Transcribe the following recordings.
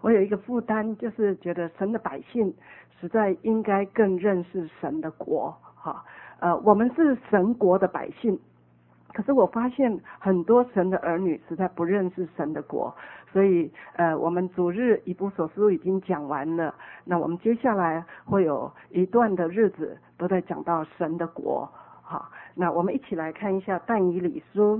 我有一个负担，就是觉得神的百姓实在应该更认识神的国。我们是神国的百姓，可是我发现很多神的儿女实在不认识神的国，所以我们主日以弗所书已经讲完了，那我们接下来会有一段的日子都在讲到神的国。好，那我们一起来看一下但以理书。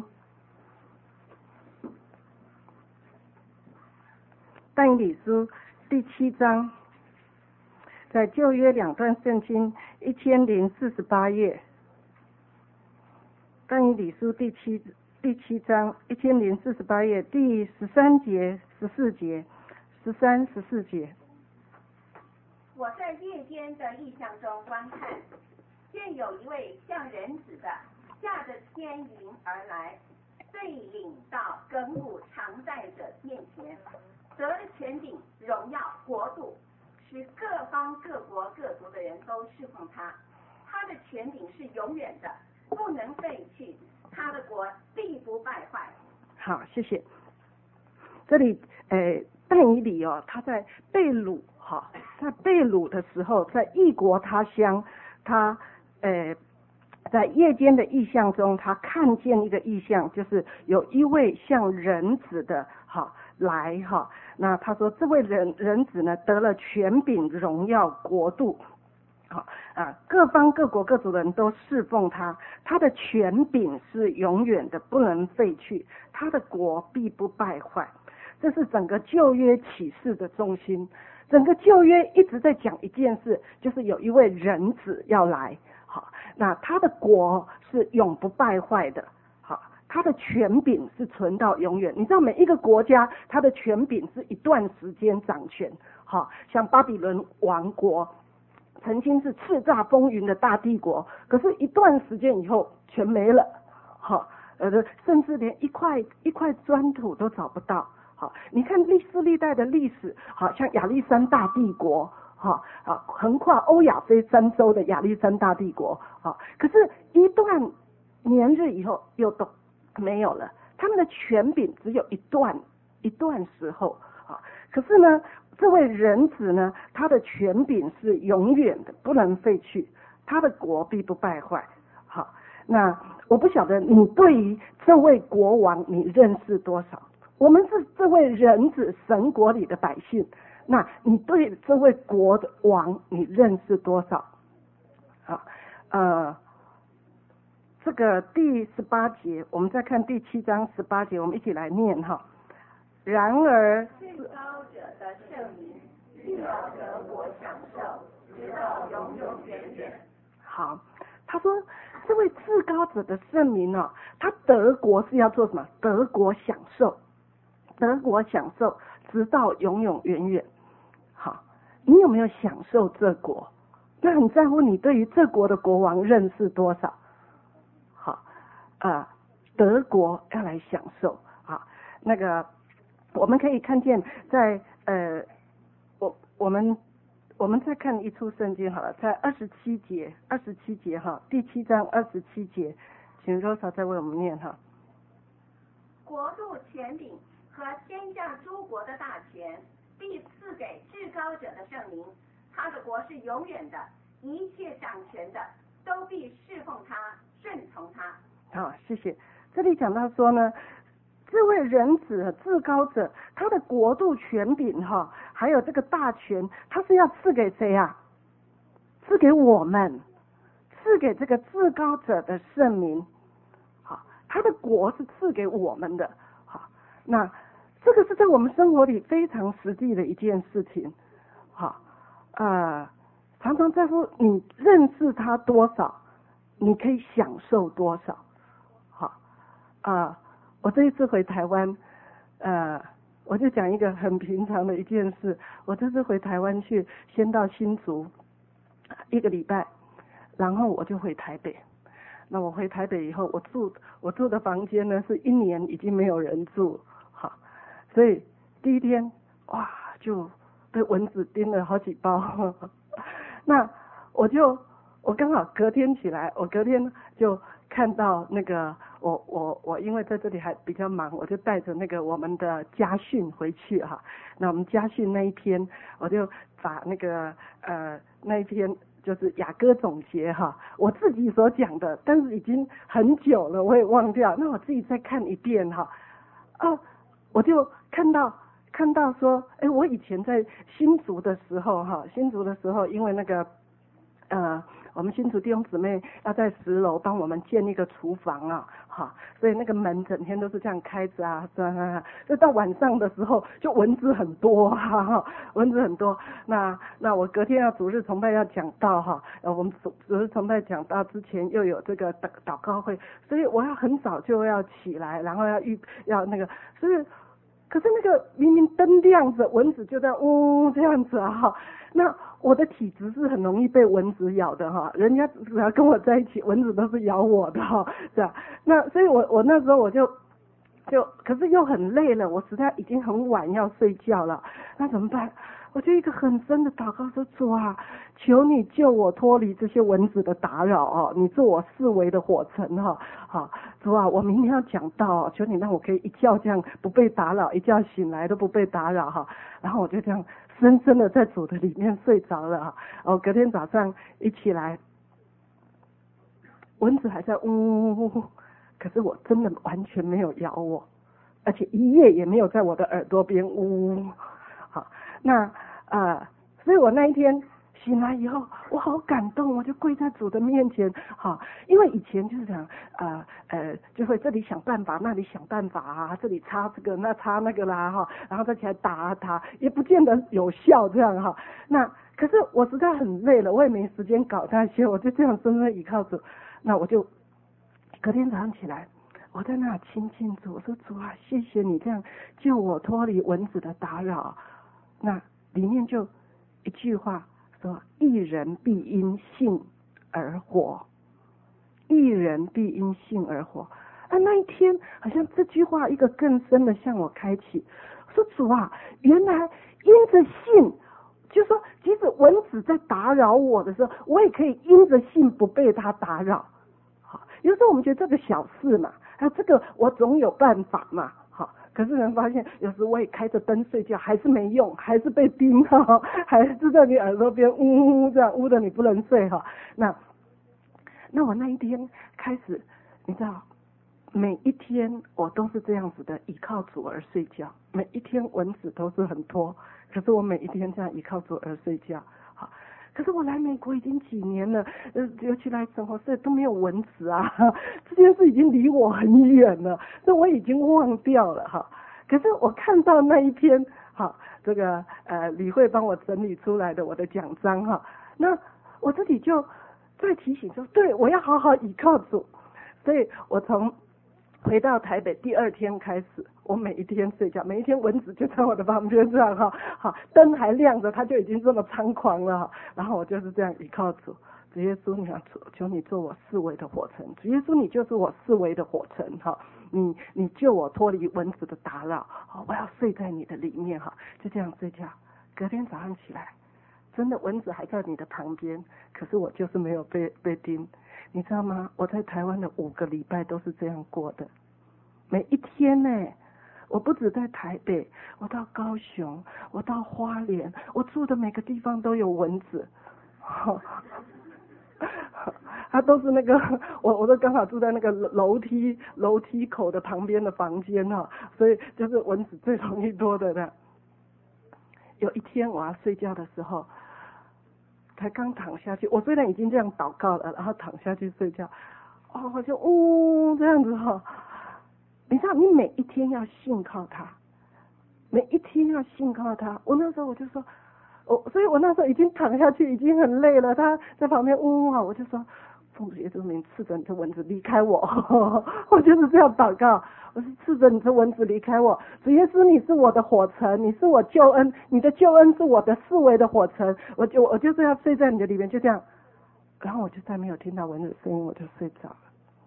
但以理书第7章，在旧约2段圣经1048页。但以理书第七章1048页第13节、14节、13、14节。 我在夜间的异象中观看，见有一位像人子的驾着天云而来，被领到亘古常在者面前，得了权柄、荣耀、国度，使各方各国各族的人都侍奉他。他的权柄是永远的，不能废去，他的国必不败坏。 好，谢谢。这里但以理他在被掳，在被掳的时候，在异国他乡，他在夜间的异象中，他看见一个异象，就是有一位像人子的来那他说这位人子呢，得了权柄、荣耀、国度，各方各国各族的人都侍奉他，他的权柄是永远的，不能废去，他的国必不败坏。这是整个旧约启示的中心。整个旧约一直在讲一件事，就是有一位人子要来，那他的国是永不败坏的，他的权柄是存到永远。你知道每一个国家他的权柄是一段时间掌权，像巴比伦王国曾经是叱咤风云的大帝国，可是一段时间以后全没了，甚至连一块砖土都找不到。你看历世历代的历史，像亚历山大帝国，横跨欧亚非三洲的亚历山大帝国，可是一段年日以后又都没有了，他们的权柄只有一段时候。可是呢，这位人子呢，他的权柄是永远的，不能废去，他的国必不败坏。那我不晓得你对于这位国王你认识多少？我们是这位人子神国里的百姓，那你对这位国的王你认识多少？这个第18节，我们再看第7章18节，我们一起来念然而至高者的圣名必要得国享受，直到永永远远。 好，他说这位至高者的圣名他得国是要做什么？得国享受，得国享受，直到永永远远。你有没有享受这国？那很在乎你对于这国的国王认识多少。德国要来享受那个我们可以看见在我们再看一处圣经好了，在27节第7章27节，请Rosa再为我们念国度、权柄和天下诸国的大权必赐给至高者的圣名，他的国是永远的，一切掌权的都必侍奉他，顺从他。 好，谢谢。这里讲到说呢，这位人子至高者，他的国度、权柄还有这个大权，他是要赐给谁啊？赐给我们，赐给这个至高者的圣名。他的国是赐给我们的。那这个是在我们生活里非常实际的一件事情。常常在乎你认识他多少，你可以享受多少。我这一次回台湾，我就讲一个很平常的一件事。我这次回台湾去，先到新竹1个礼拜，然后我就回台北。那我回台北以后，我住的房间呢是1年已经没有人住，所以第一天就被蚊子叮了好几包。那我刚好隔天起来，我隔天就看到那个我因为在这里还比较忙，我就带着那个我们的家训回去哈。那我们家训那一篇，我就把那个那一篇就是雅歌总结哈，我自己所讲的，但是已经很久了，我也忘掉。那我自己再看一遍哈，我就看到说，我以前在新竹的时候哈，因为那个我们新竹弟兄姊妹要在10楼帮我们建一个厨房啊，所以那个门整天都是这样开着啊，就到晚上的时候就蚊子很多蚊子很多。那我隔天要主日崇拜要讲道哈，我们主日崇拜讲道之前又有这个祷告会，所以我要很早就要起来，然后要那个，所以可是那个明明灯亮着，蚊子就在这样子啊。那我的体质是很容易被蚊子咬的哈，人家只要跟我在一起，蚊子都是咬我的哈，这样。那所以我那时候我就可是又很累了，我实在已经很晚要睡觉了，那怎么办？我就一个很深的祷告说，主啊，求你救我脱离这些蚊子的打扰你做我四围的火城主啊，我明天要讲道求你让我可以一觉这样不被打扰，一觉醒来都不被打扰然后我就这样深深的在主的里面睡着了隔天早上一起来，蚊子还在可是我真的完全没有咬我，而且一夜也没有在我的耳朵边那所以我那一天醒来以后，我好感动，我就跪在主的面前因为以前就是讲就会这里想办法，那里想办法这里插这个那插那个啦然后再起来打它，也不见得有效这样那可是我实在很累了，我也没时间搞那些，我就这样深深倚靠主。那我就隔天早上起来，我在那亲近主，我说主啊，谢谢你这样救我脱离蚊子的打扰。那里面就一句话说，一人必因信而活，一人必因信而活。那一天好像这句话一个更深的向我开启，说主啊，原来因着信，就是说即使蚊子在打扰我的时候，我也可以因着信不被它打扰。有时候我们觉得这个小事嘛，这个我总有办法嘛，可是人发现有时我也开着灯睡觉还是没用，还是被叮还是在你耳朵边这样呜的你不能睡那我那一天开始，你知道每一天我都是这样子的依靠主而睡觉，每一天蚊子都是很多，可是我每一天这样依靠主而睡觉可是我来美国已经几年了，尤其来生活室都没有蚊子这件事已经离我很远了，所以我已经忘掉了可是我看到那一篇这个李慧帮我整理出来的我的奖章那我自己就再提醒说，对，我要好好依靠主。所以我从回到台北第2天开始，我每一天睡觉，每一天蚊子就在我的旁边这样灯还亮着，它就已经这么猖狂了然后我就是这样依靠主耶稣，你求你做我四围的火城，主耶稣你就是我四围的火城你救我脱离蚊子的打扰我要睡在你的里面就这样睡觉。隔天早上起来，真的蚊子还在你的旁边，可是我就是没有被叮。你知道吗？我在台湾的5个礼拜都是这样过的，每一天呢，我不止在台北，我到高雄，我到花莲，我住的每个地方都有蚊子它都是那个我都刚好住在那个楼梯口的旁边的房间所以就是蚊子最容易多的有一天我要睡觉的时候，才刚躺下去，我虽然已经这样祷告了，然后躺下去睡觉我就这样子你知道你每一天要信靠他，每一天要信靠他。我那时候我就说所以我那时候已经躺下去，已经很累了，他在旁边我就说，奉主耶稣名赐着你这蚊子离开我我就是这样祷告，我是赐着你这蚊子离开我，主耶稣你是我的火城，你是我救恩，你的救恩是我的四围的火城，我就这样睡在你的里面，就这样，然后我就再没有听到蚊子的声音，我就睡着了。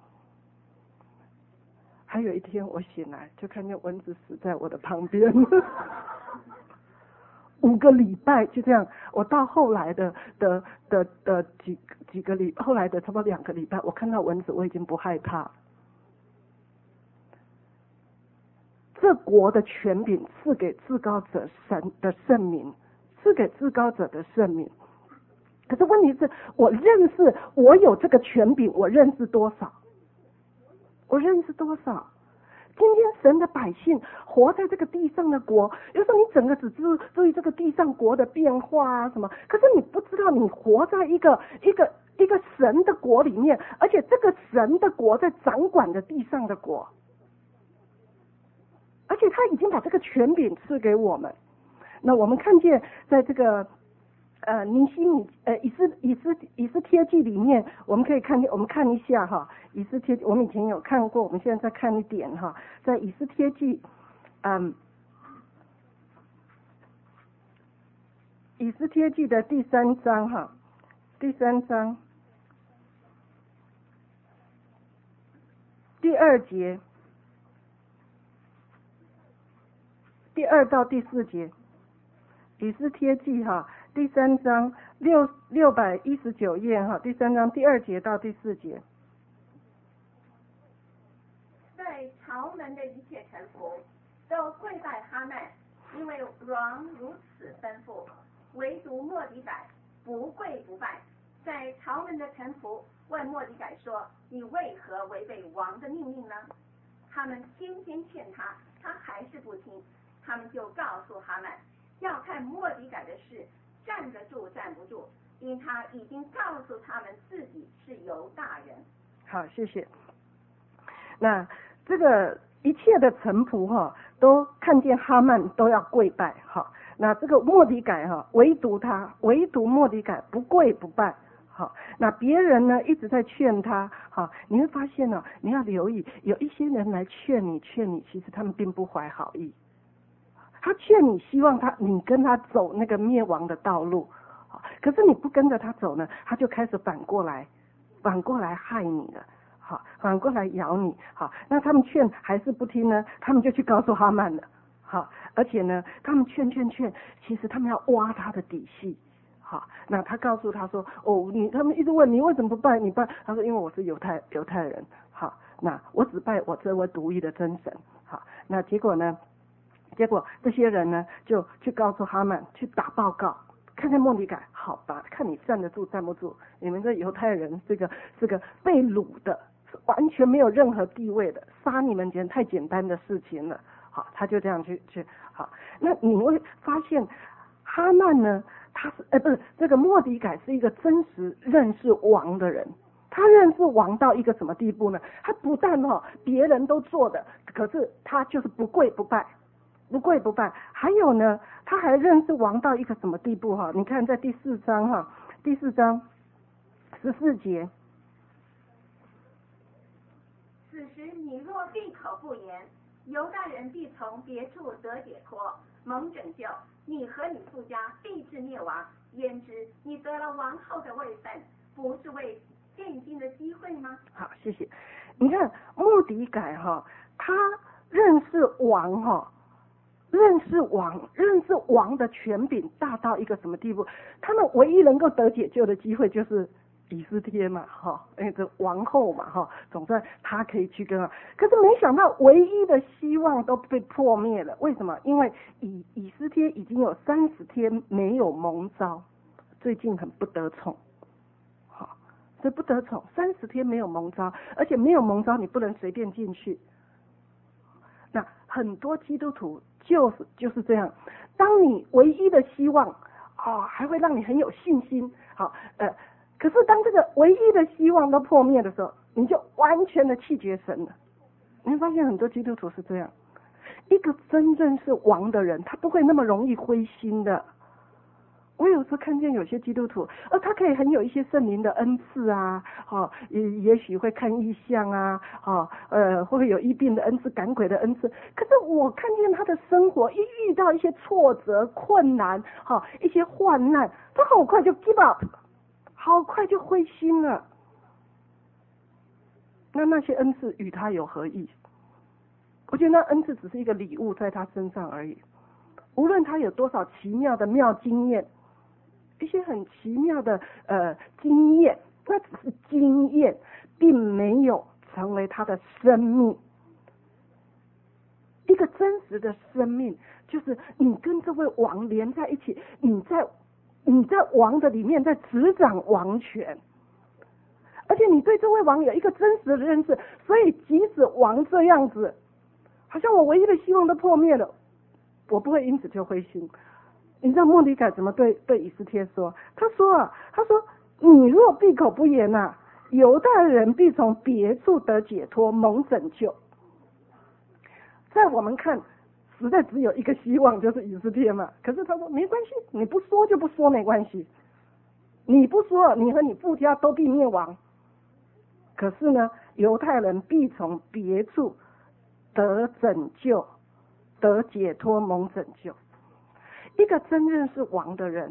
还有一天我醒来就看见蚊子死在我的旁边5个礼拜就这样，我到后来的几个后来的差不多2个礼拜，我看到蚊子我已经不害怕。 这国的权柄赐给至高者神的圣名，赐给至高者的圣名。可是问题是，我认识我有这个权柄，我认识多少？我认识多少？今天神的百姓活在这个地上的国，有时候你整个只注意这个地上国的变化啊什么，可是你不知道你活在一个神的国里面，而且这个神的国在掌管着地上的国，而且他已经把这个权柄赐给我们。那我们看见在这个尼希米以斯帖记里面，我们可以看见，我们看一下哈，以斯帖我们以前有看过，我们现在再看一点哈，在以斯帖记以斯帖记的第3章哈，第3章第2节，第2到第4节，以斯帖记哈，第3章619页哈，第3章第2节到第4节。 在朝门的一切臣服都跪拜哈曼，因为王如此吩咐，唯独末底改不跪不拜。在朝门的臣服问末底改说：“你为何违背王的命令呢？”他们天天劝他，他还是不听。他们就告诉哈曼，要看末底改的事站得住站不住，因他已经告诉他们自己是犹大人。 好，谢谢。那这个一切的臣仆哈，都看见哈曼都要跪拜哈。那这个末底改哈，唯独末底改不跪不拜。好，那别人呢一直在劝他，好，你会发现呢，你要留意，有一些人来劝你，其实他们并不怀好意。他劝你，希望你跟他走那个灭亡的道路，可是你不跟着他走呢，他就开始反过来害你了，好，反过来咬你，好，那他们劝还是不听呢，他们就去告诉哈曼了，好，而且呢，他们劝，其实他们要挖他的底细。好，那他告诉他说，他们一直问你为什么不拜，你拜，他说因为我是犹太人，好，那我只拜我这位独一的真神，好，那结果这些人呢就去告诉哈曼，去打报告，看看末底改，好吧，看你站得住站不住，你们这犹太人这个被掳的，完全没有任何地位的，杀你们太简单的事情了，好，他就这样去，好，那你会发现哈曼呢，他是这个末底改是一个真实认识王的人。他认识王到一个什么地步呢？他不但别人都做的，可是他就是不跪不拜。还有呢，他还认识王到一个什么地步哈？你看在第4章14节。 此时你若闭口不言，犹大人必从别处得解脱，蒙拯救，你和你父家必至灭亡。焉知你得了王后的位分，不是为现今的机会吗？ 好，谢谢。你看末底改他认识王认识王的权柄大到一个什么地步？他们唯一能够得解救的机会就是以斯帖嘛，那个王后嘛，总算他可以去跟可是没想到唯一的希望都被破灭了。为什么？因为以斯帖已经有30天没有蒙召，最近很不得宠，所以不得宠，30天没有蒙召，而且没有蒙召你不能随便进去。那很多基督徒就是这样，当你唯一的希望还会让你很有信心，可是当这个唯一的希望都破灭的时候，你就完全的弃绝神了。你会发现很多基督徒是这样，一个真正是王的人，他不会那么容易灰心的。我有时候看见有些基督徒，他可以很有一些圣灵的恩赐啊，也许会看异象啊，会有医病的恩赐、赶鬼的恩赐。可是我看见他的生活，一遇到一些挫折、困难，一些患难，他好快就 give up， 好快就灰心了。那些恩赐与他有何意？我觉得那恩赐只是一个礼物在他身上而已。无论他有多少奇妙的妙经验，一些很奇妙的经验，那只是经验，并没有成为他的生命。 一个真实的生命，就是你跟这位王连在一起，你在王的里面在执掌王权，而且你对这位王有一个真实的认识，所以即使王这样子，好像我唯一的希望都破灭了，我不会因此就灰心。你知道末底改怎么对以斯帖说？他说你若闭口不言啊，犹太人必从别处得解脱，蒙拯救。在我们看，实在只有一个希望，就是以斯帖嘛。可是他说没关系，你不说就不说没关系，你不说，你和你父家都必灭亡。可是呢，犹太人必从别处得拯救，得解脱，蒙拯救。一个真正是王的人，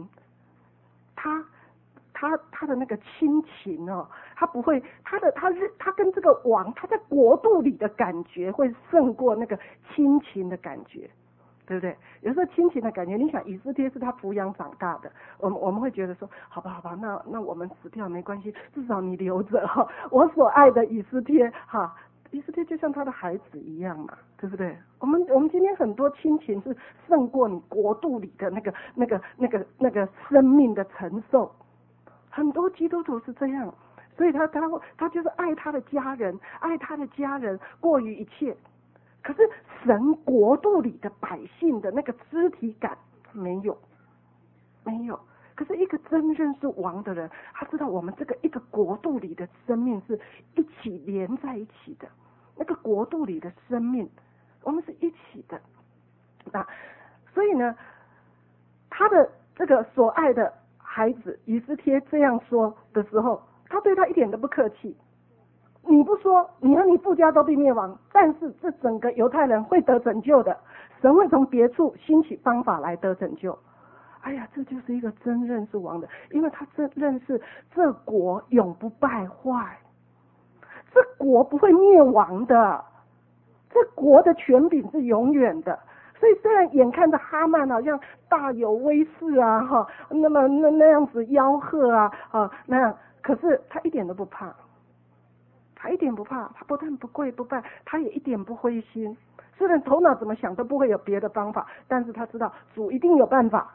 他的那个亲情哦，他不会，他跟这个王，他在国度里的感觉会胜过那个亲情的感觉，对不对？有时候亲情的感觉，你想以斯帖是他抚养长大的，我们会觉得说，好吧，那我们死掉没关系，至少你留着哈，我所爱的以斯帖哈。以斯帖就像他的孩子一样嘛，对不对？我们今天很多亲情是胜过你国度里的那个生命的承受，很多基督徒是这样，所以他就是爱他的家人，爱他的家人过于一切。可是神国度里的百姓的那个肢体感没有。可是一个真正是王的人，他知道我们这个一个国度里的生命是一起连在一起的，那个国度里的生命，我们是一起的。所以呢，他的这个所爱的孩子以斯帖这样说的时候，他对他一点都不客气。你不说，你和你父家都必灭亡，但是这整个犹太人会得拯救的，神会从别处兴起方法来得拯救。哎呀，这就是一个真认识王的，因为他真认识这国永不败坏，这国不会灭亡的，这国的权柄是永远的。所以虽然眼看着哈曼好像大有威势啊，哈，那么那样子吆喝啊，那样，可是他一点都不怕，他一点不怕，他不但不跪不拜，他也一点不灰心。虽然头脑怎么想都不会有别的方法，但是他知道主一定有办法。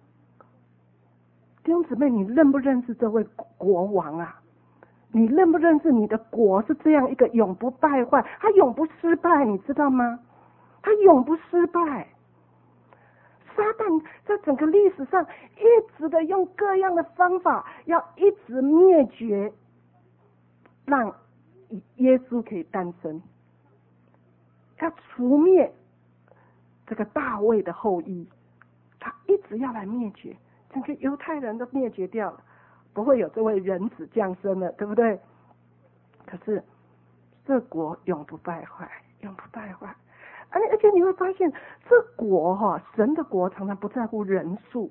弟兄姊妹，你认不认识这位国王啊？你认不认识你的国是这样一个永不败坏，他永不失败，你知道吗？他永不失败。撒旦在整个历史上一直的用各样的方法，要一直灭绝，让耶稣可以诞生，要除灭这个大卫的后裔，他一直要来灭绝。整个犹太人都灭绝掉了，不会有这位人子降生了，对不对？可是这国永不败坏，永不败坏。而且你会发现，这国神的国常常不在乎人数。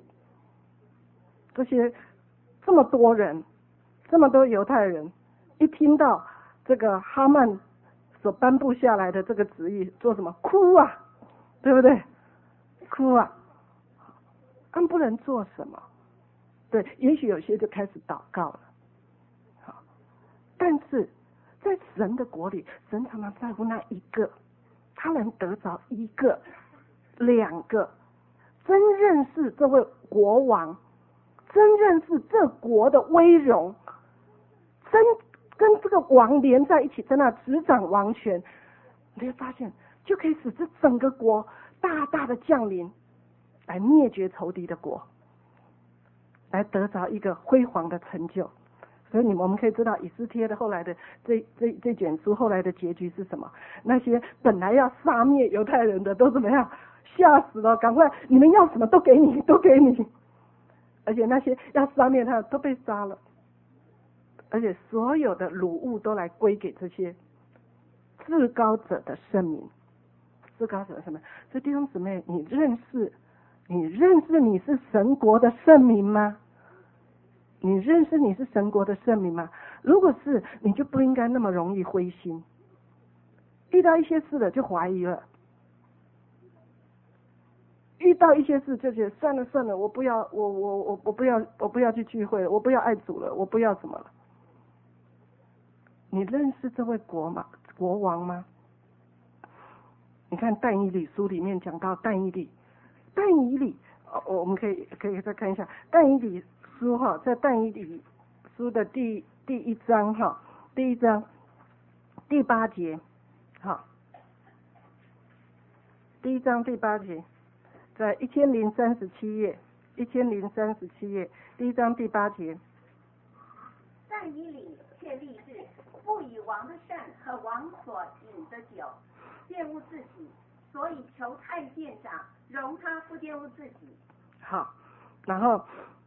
这么多人，这么多犹太人，一听到这个哈曼所颁布下来的这个旨意，做什么？哭啊，对不对？哭啊！他不能做什么，对，也许有些就开始祷告了。好，但是在神的国里，神常常在乎那一个，他能得着一个、两个，真认识这位国王，真认识这国的威荣，真跟这个王连在一起，在那执掌王权，你会发现就可以使这整个国大大的降临，来灭绝仇敌的国，来得着一个辉煌的成就。所以我们可以知道以斯帖的后来的这卷书后来的结局是什么？那些本来要杀灭犹太人的都怎么样？吓死了，赶快你们要什么都给你，都给你。而且那些要杀灭他的都被杀了，而且所有的掳物都来归给这些至高者的圣名。至高者的圣名。所以弟兄姊妹，你认识你是神国的圣民吗？你认识你是神国的圣民吗？如果是，你就不应该那么容易灰心，遇到一些事了就怀疑了，遇到一些事就觉得算了，我不要，我不要去聚会，我不要爱主了，我不要什么了。你认识这位国王吗？ 你看但以理书里面讲到但以理，我们可以再看一下但以理书哈，在但以理书的第一章哈，第一章第8节，哈，第一章第8节，在1037页，1037页，第一章第8节。 但以理却立志，不以王的善和王所饮的酒玷污自己，所以求太监长容他不玷污自己。 好，然后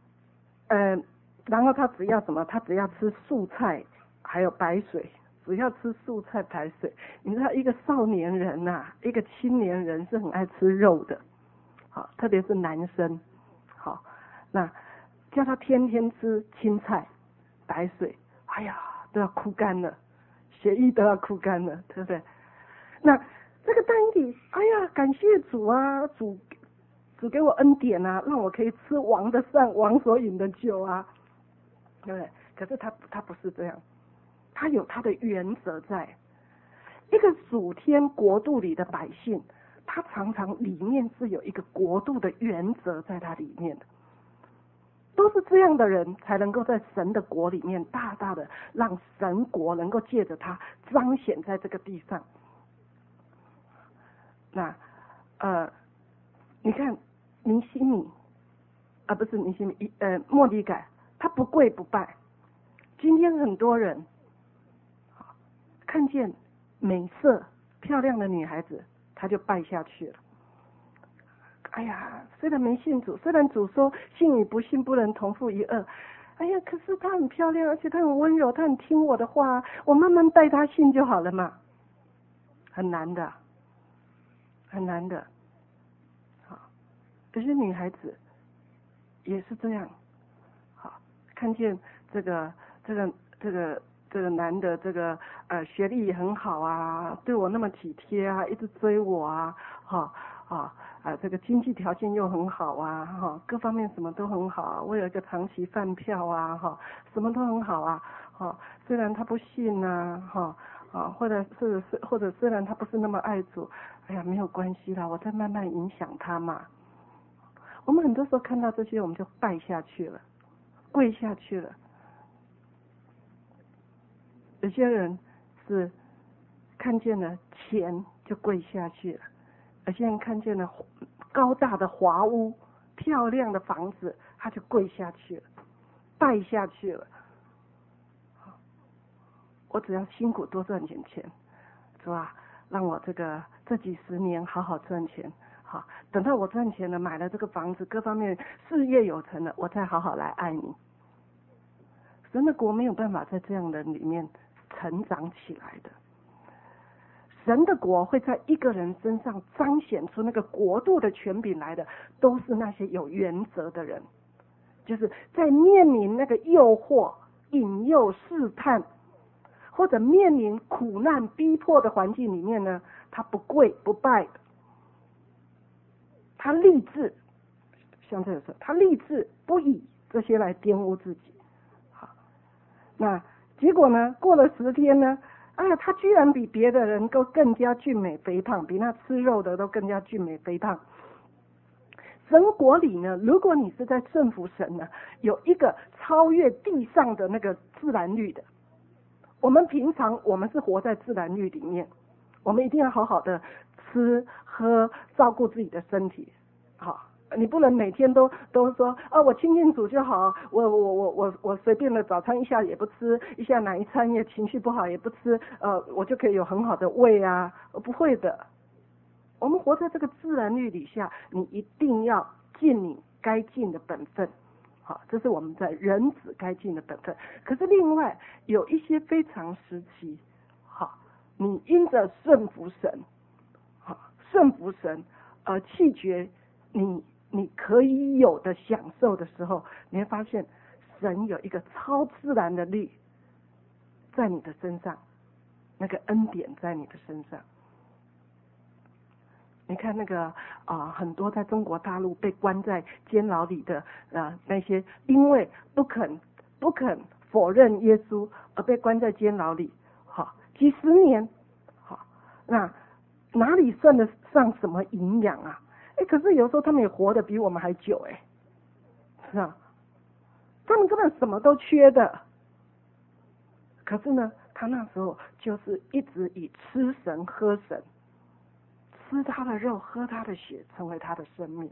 他只要什么？他只要吃素菜，还有白水，只要吃素菜白水。你知道一个少年人呐，一个青年人是很爱吃肉的，好，特别是男生，好，那叫他天天吃青菜白水，哎呀，都要哭干了，血液都要哭干了，对不对？那这个但以理，哎呀，感谢主啊，主给我恩典啊，让我可以吃王的膳，王所饮的酒啊，对不对？可是他不是这样，他有他的原则在。一个属天国度里的百姓，他常常里面是有一个国度的原则在他里面的。都是这样的人才能够在神的国里面大大的让神国能够借着他彰显在这个地上。那你看尼希米不是尼希米，末底改，他不跪不拜。今天很多人看见美色漂亮的女孩子，他就拜下去了。哎呀，虽然没信主，虽然主说信与不信不能同负一轭，哎呀，可是她很漂亮，而且她很温柔，她很听我的话，我慢慢带她信就好了嘛。很难的，很难的。好，有些女孩子也是这样。好，看见这个男的学历也很好啊，对我那么体贴啊，一直追我啊，这个经济条件又很好啊，各方面什么都很好啊，我有一个长期饭票啊，什么都很好啊，虽然他不信啊，或者虽然他不是那么爱主，哎呀，没有关系啦，我在慢慢影响他嘛。我们很多时候看到这些，我们就拜下去了，跪下去了。有些人是看见了钱就跪下去了，有些人看见了高大的华屋、漂亮的房子，他就跪下去了，拜下去了。我只要辛苦多赚点钱，是吧？让我这几十年好好赚钱，好，等到我赚钱了，买了这个房子，各方面事业有成了，我再好好来爱你。神的国没有办法在这样的里面成长起来的。神的国会在一个人身上彰显出那个国度的权柄来的，都是那些有原则的人，就是在面临那个诱惑、引诱、试探，或者面临苦难、逼迫的环境里面呢，他不跪不拜的，他立志，像这个时候，他立志不以这些来玷污自己。好，那结果呢？过了10天呢？哎呀，他居然比别的人都更加俊美肥胖，比那吃肉的都更加俊美肥胖。神国里呢，如果你是在顺服神呢，有一个超越地上的那个自然律的。我们平常我们是活在自然律里面，我们一定要好好的吃喝，照顾自己的身体。好，你不能每天都说我亲近主就好，我随便的早餐一下也不吃，一下哪一餐也情绪不好也不吃，我就可以有很好的胃啊，不会的。我们活在这个自然律底下，你一定要尽你该尽的本分。好，这是我们在人子该尽的本分。可是另外有一些非常时期，好，你因着顺服神，好，顺服神而弃绝你可以有的享受的时候，你会发现神有一个超自然的力在你的身上，那个恩典在你的身上。你看那个很多在中国大陆被关在监牢里的那些因为不肯否认耶稣而被关在监牢里，好几十年，好，那哪里算得上什么营养啊？可是有时候他们也活得比我们还久是啊，他们根本什么都缺的。可是呢，他那时候就是一直以吃神喝神，吃他的肉喝他的血，成为他的生命。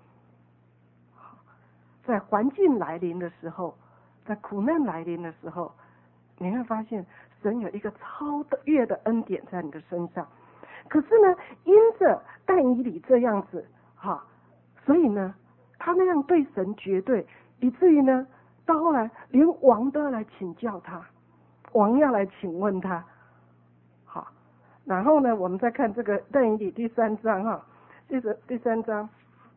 在环境来临的时候，在苦难来临的时候，你会发现神有一个超越的恩典在你的身上。可是呢，因着但以理这样子所以呢，他那样对神绝对，以至于呢，到后来连王都要来请教他，王要来请问他。好，然后呢，我们再看这个但以理第3章第3章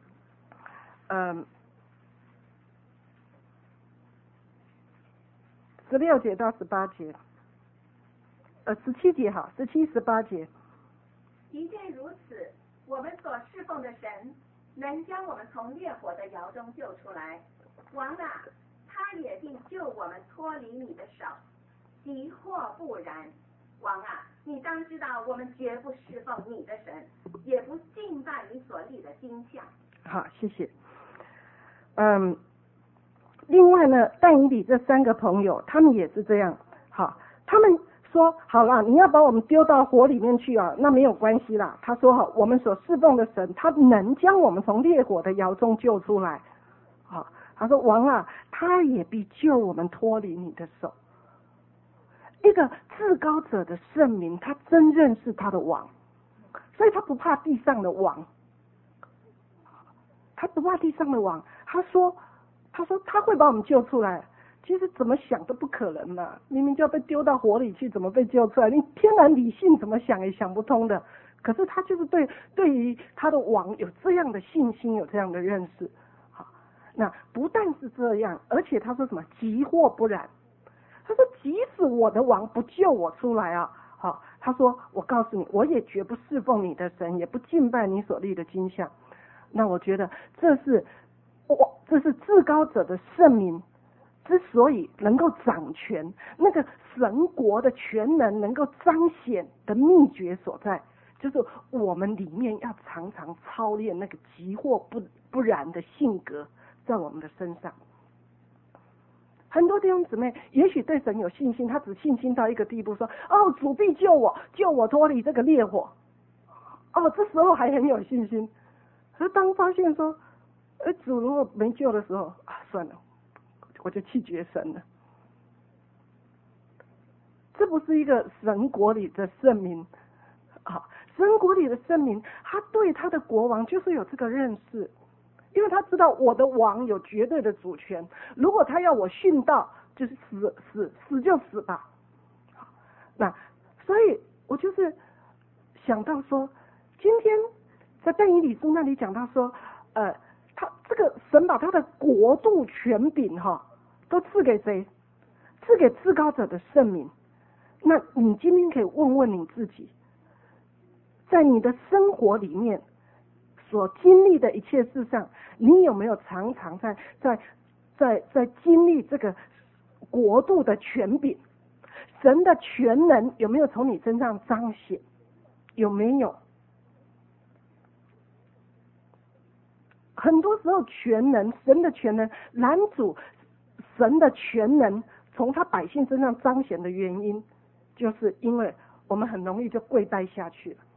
16节到18节，17节17、18节。 即便如此，我们所侍奉的神能将我们从烈火的窑中救出来。王啊，他也必救我们脱离你的手，即或不然，王啊，你当知道，我们绝不侍奉你的神，也不敬拜你所立的金像。 好，谢谢。另外呢，但以理这3个朋友，他们也是这样。他们说好了，你要把我们丢到火里面去那没有关系啦。他说我们所侍奉的神，他能将我们从烈火的窑中救出来。他说王啊，他也必救我们脱离你的手。一个至高者的圣民，他真认识他的王，所以他不怕地上的王。他不怕地上的王，他说他会把我们救出来。其实怎么想都不可能嘛，明明就要被丢到火里去，怎么被救出来？你天然理性怎么想也想不通的。可是他就是对于他的王有这样的信心，有这样的认识。那不但是这样，而且他说什么？即或不然，他说即使我的王不救我出来他说我告诉你，我也绝不侍奉你的神，也不敬拜你所立的金像。那我觉得这是至高者的圣民之所以能够掌权，那个神国的全能能够彰显的秘诀所在，就是我们里面要常常操练那个即或不然的性格在我们的身上。很多弟兄姊妹也许对神有信心，他只信心到一个地步，说主必救我脱离这个烈火，这时候还很有信心。可是当发现说主如果没救的时候算了，我就弃绝神了。这不是一个神国里的圣民神国里的圣民，他对他的国王就是有这个认识，因为他知道我的王有绝对的主权，如果他要我殉道，就是死就死吧。那所以我就是想到说，今天在但以理书那里讲到说他这个神把他的国度权柄都赐给谁？赐给至高者的圣民。那你今天可以问问你自己，在你的生活里面所经历的一切事上，你有没有常常在经历这个国度的权柄？神的全能有没有从你身上彰显？有没有？很多时候全能，神的全能拦阻神的全能从他百姓身上彰显的原因，就是因为我们很容易就跪拜下去了。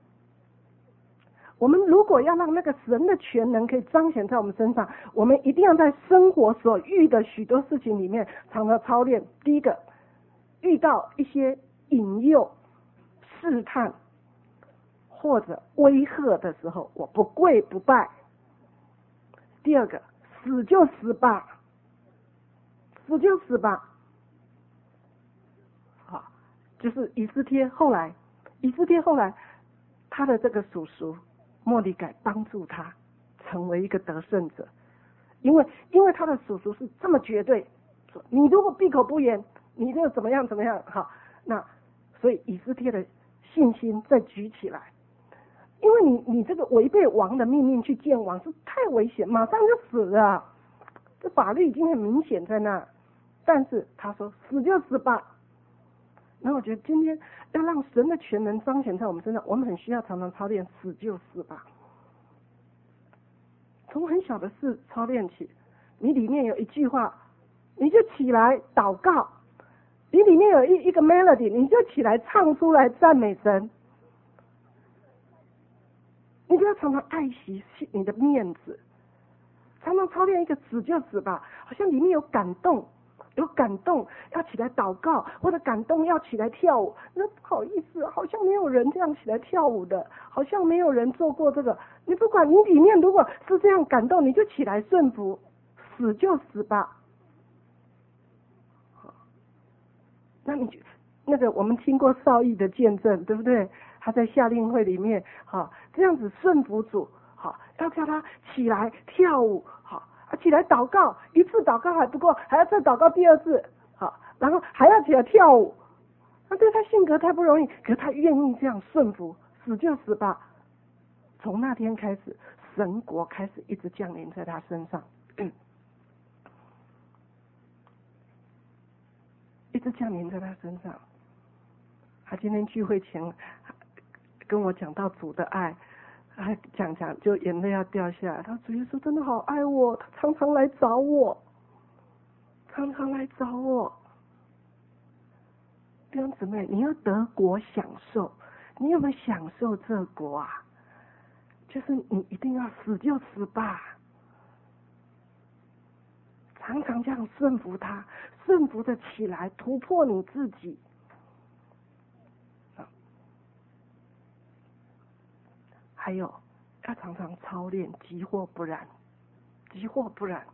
我们如果要让那个神的全能可以彰显在我们身上，我们一定要在生活所遇的许多事情里面常常操练。第一个，遇到一些引诱、试探或者威吓的时候，我不跪不拜。第二个，死就死吧，死就死吧。就是以斯帖后来他的这个叔叔末底改帮助他成为一个得胜者，因为他的叔叔是这么绝对，你如果闭口不言，你就怎么样怎么样。那所以以斯帖的信心再举起来，因为你这个违背王的命令去见王是太危险，马上就死了，这法律已经很明显在那。但是他说死就死吧。然后我觉得今天要让神的全能彰显在我们身上，我们很需要常常操练死就死吧。从很小的事操练起，你里面有一句话，你就起来祷告；你里面有一个 melody， 你就起来唱出来赞美神。你就要常常爱惜你的面子，常常操练一个死就死吧，好像里面有感动，要起来祷告，或者感动要起来跳舞。那不好意思，好像没有人这样起来跳舞的，好像没有人做过这个。你不管你里面如果是这样感动，你就起来顺服，死就死吧。那你就那个我们听过少义的见证，对不对？他在夏令会里面，这样子顺服主，要叫他起来跳舞，起来祷告，一次祷告还不够，还要再祷告第二次，然后还要起来跳舞。那对他性格太不容易，可是他愿意这样顺服，死就死吧。从那天开始，神国开始一直降临在他身上，一直降临在他身上。他今天聚会前跟我讲到主的爱，他讲就眼泪要掉下来。他主耶稣真的好爱我，他常常来找我，常常来找我。弟兄姊妹，你要得国享受，你有没有享受这国啊？就是你一定要死就死吧，常常这样顺服他，顺服的起来，突破你自己。还有要常常操练急或不然，急或不然，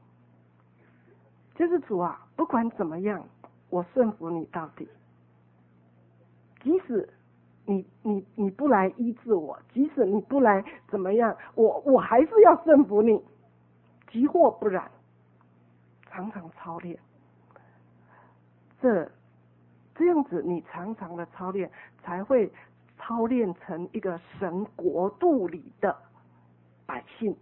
就是主啊，不管怎么样，我顺服你到底。即使你不来医治我，即使你不来怎么样，我还是要顺服你，急或不然，常常操练。这样子，你常常的操练，才会操练成一个神国度里的百姓，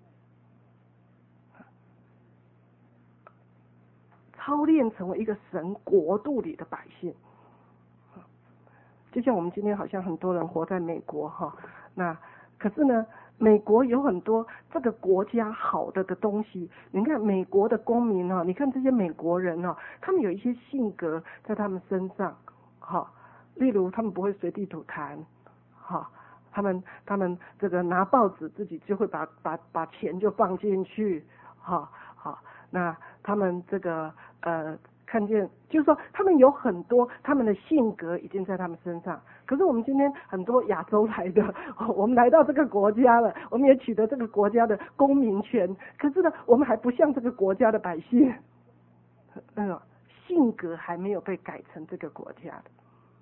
操练成为一个神国度里的百姓。就像我们今天好像很多人活在美国那可是呢，美国有很多这个国家好的东西。你看美国的公民你看这些美国人他们有一些性格在他们身上例如他们不会随地吐痰他们这个拿报纸自己就会把钱就放进去那他们这个看见就是说他们有很多他们的性格已经在他们身上。可是我们今天很多亚洲来的我们来到这个国家了，我们也取得这个国家的公民权，可是呢我们还不像这个国家的百姓，那种性格还没有被改成这个国家的。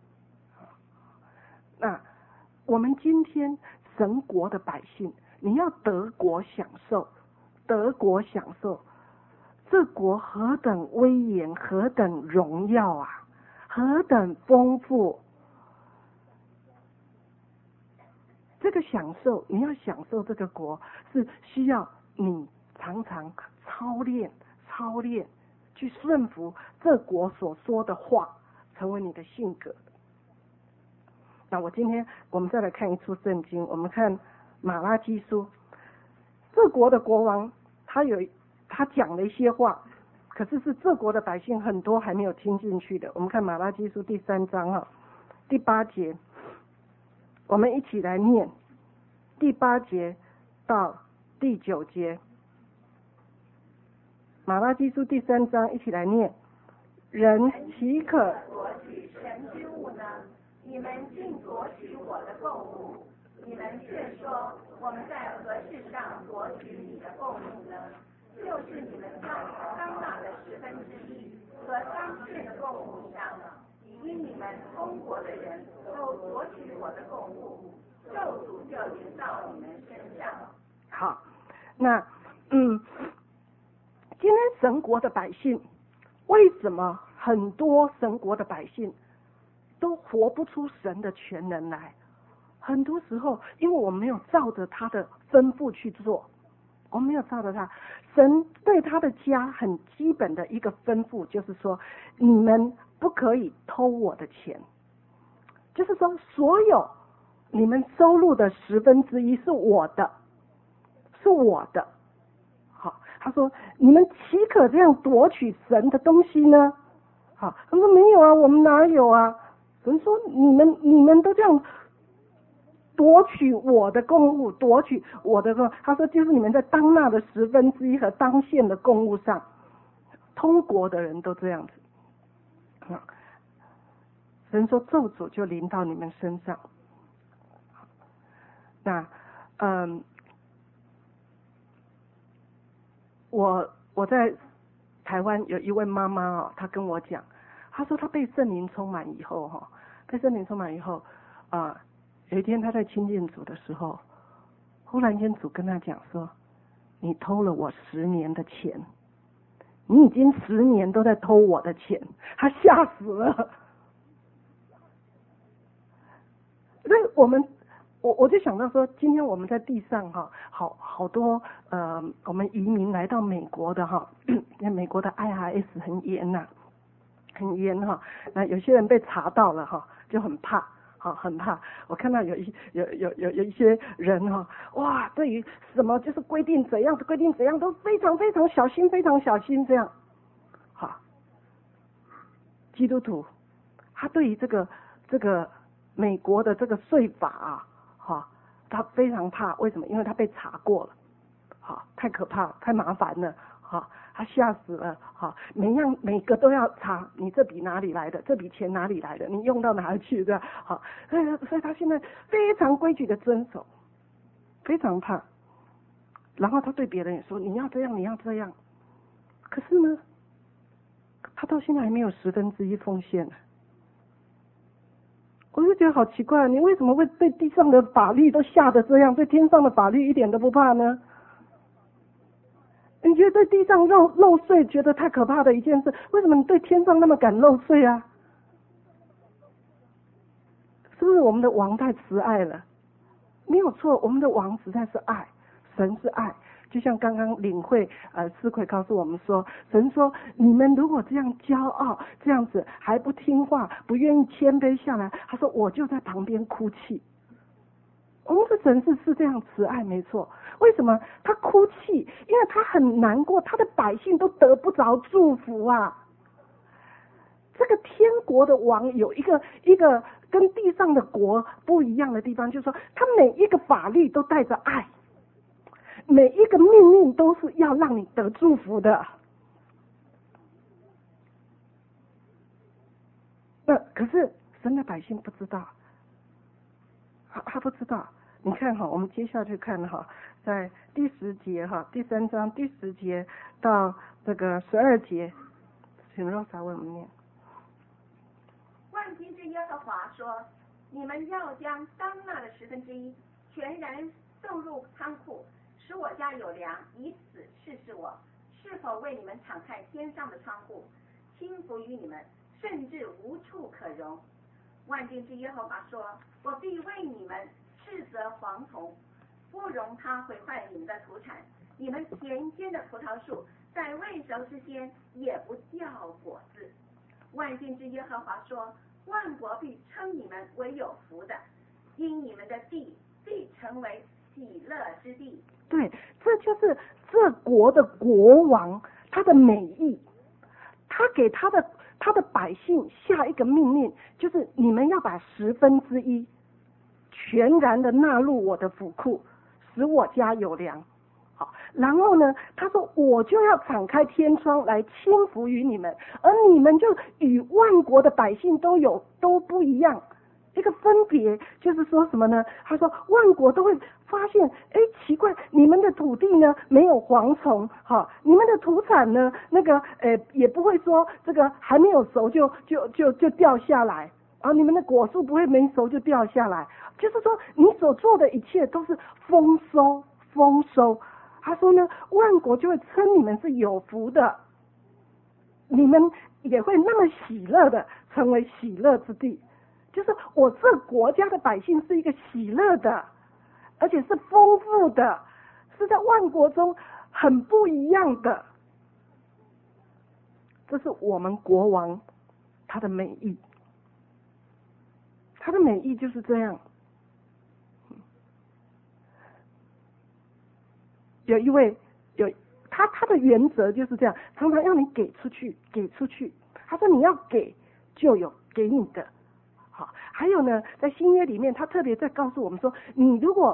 那我们今天神国的百姓，你要得国享受，得国享受，这国何等威严，何等荣耀啊，何等丰富。这个享受，你要享受这个国，是需要你常常操练去顺服这国所说的话，成为你的性格。那我们再来看一处圣经，我们看马拉基书。这国的国王他讲了一些话，可是这国的百姓很多还没有听进去的。我们看马拉基书第3章第8节，我们一起来念第8节到第9节。马拉基书第3章一起来念。人岂可夺取神之物呢？你们竟夺取我的供物，你们却说我们在何事上夺取你的供物呢？就是你们当纳的1/10和当税的供物上了。因你们中国的人都夺取我的供物，咒诅就临到你们身上。 好，那今天神国的百姓，为什么很多神国的百姓都活不出神的全能来？很多时候因为我们没有照着他的吩咐去做，我们没有照着他。神对他的家很基本的一个吩咐就是说，你们不可以偷我的钱。 就是说所有你们收入的1/10是我的，是我的。好，他说你们岂可这样夺取神的东西呢？好，他说没有啊，我们哪有啊？神说你们都这样夺取我的供物，夺取我的供，他说就是你们在当纳的1/10和当献的供物上，通国的人都这样子。神说咒诅就临到你们身上。那我在台湾有一位妈妈她跟我讲，她说她被圣灵充满以后有一天她在亲近主的时候，忽然间主跟她讲说，你偷了我10年的钱，你已经10年都在偷我的钱，她吓死了。所以我就想到说，今天我们在地上好多我们移民来到美国的美国的 IRS 很严呐，很严那有些人被查到了就很怕很怕。我看到有一些人哇，对于什么就是规定怎样都非常非常小心，非常小心这样。基督徒他对于这个美国的这个税法他非常怕。为什么？因为他被查过了，太可怕，太麻烦了，他吓死了，每个都要查，你这笔哪里来的，这笔钱哪里来的，你用到哪里去的，所以他现在非常规矩的遵守，非常怕。然后他对别人也说你要这样，你要这样，可是呢，他到现在还没有1/10奉献呢。我就觉得好奇怪，你为什么会对地上的法律都吓得这样，对天上的法律一点都不怕呢？你觉得对地上漏税觉得太可怕的一件事，为什么你对天上那么敢漏税啊？是不是我们的王太慈爱了？没有错，我们的王实在是爱，神是爱。就像刚刚领会思奎告诉我们说，神说你们如果这样骄傲，这样子还不听话，不愿意谦卑下来，他说我就在旁边哭泣。我们的神是这样慈爱，没错。为什么他哭泣？因为他很难过，他的百姓都得不着祝福啊。这个天国的王有一个跟地上的国不一样的地方，就是说他每一个法律都带着爱，每一个命令都是要让你得祝福的。可是神的百姓不知道，他不知道。你看我们接下去看在第10节第3章第10节到这个12节，请Rosa为我们念。 万军之耶和华说，你们要将当纳的1/10全然送入仓库，使我家有粮，以此试试我是否为你们敞开天上的窗户，倾福于你们，甚至无处可容。万军之耶和华说，我必为你们斥责蝗虫，不容它毁坏你们的土产，你们田间的葡萄树在未熟之间也不掉果子。万军之耶和华说，万国必称你们为有福的，因你们的地必成为喜乐之地。 对，这就是这国的国王他的美意，他给他的百姓下一个命令，就是你们要把1/10全然的纳入我的府库，使我家有粮。好，然后呢，他说我就要敞开天窗来倾福于你们，而你们就与万国的百姓都不一样。一个分别就是说什么呢？他说万国都会发现，奇怪，你们的土地呢没有蝗虫，你们的土产呢也不会说这个还没有熟就掉下来，你们的果树不会没熟就掉下来，就是说你所做的一切都是丰收。他说呢，万国就会称你们是有福的，你们也会那么喜乐的成为喜乐之地。就是我这国家的百姓是一个喜乐的，而且是丰富的，是在万国中很不一样的。这是我们国王他的美意。 他的美意就是这样。有一位他的原则就是这样，常常要你给出去。他说你要给就有给你的。好，还有呢，在新约里面，他特别在告诉我们说，你如果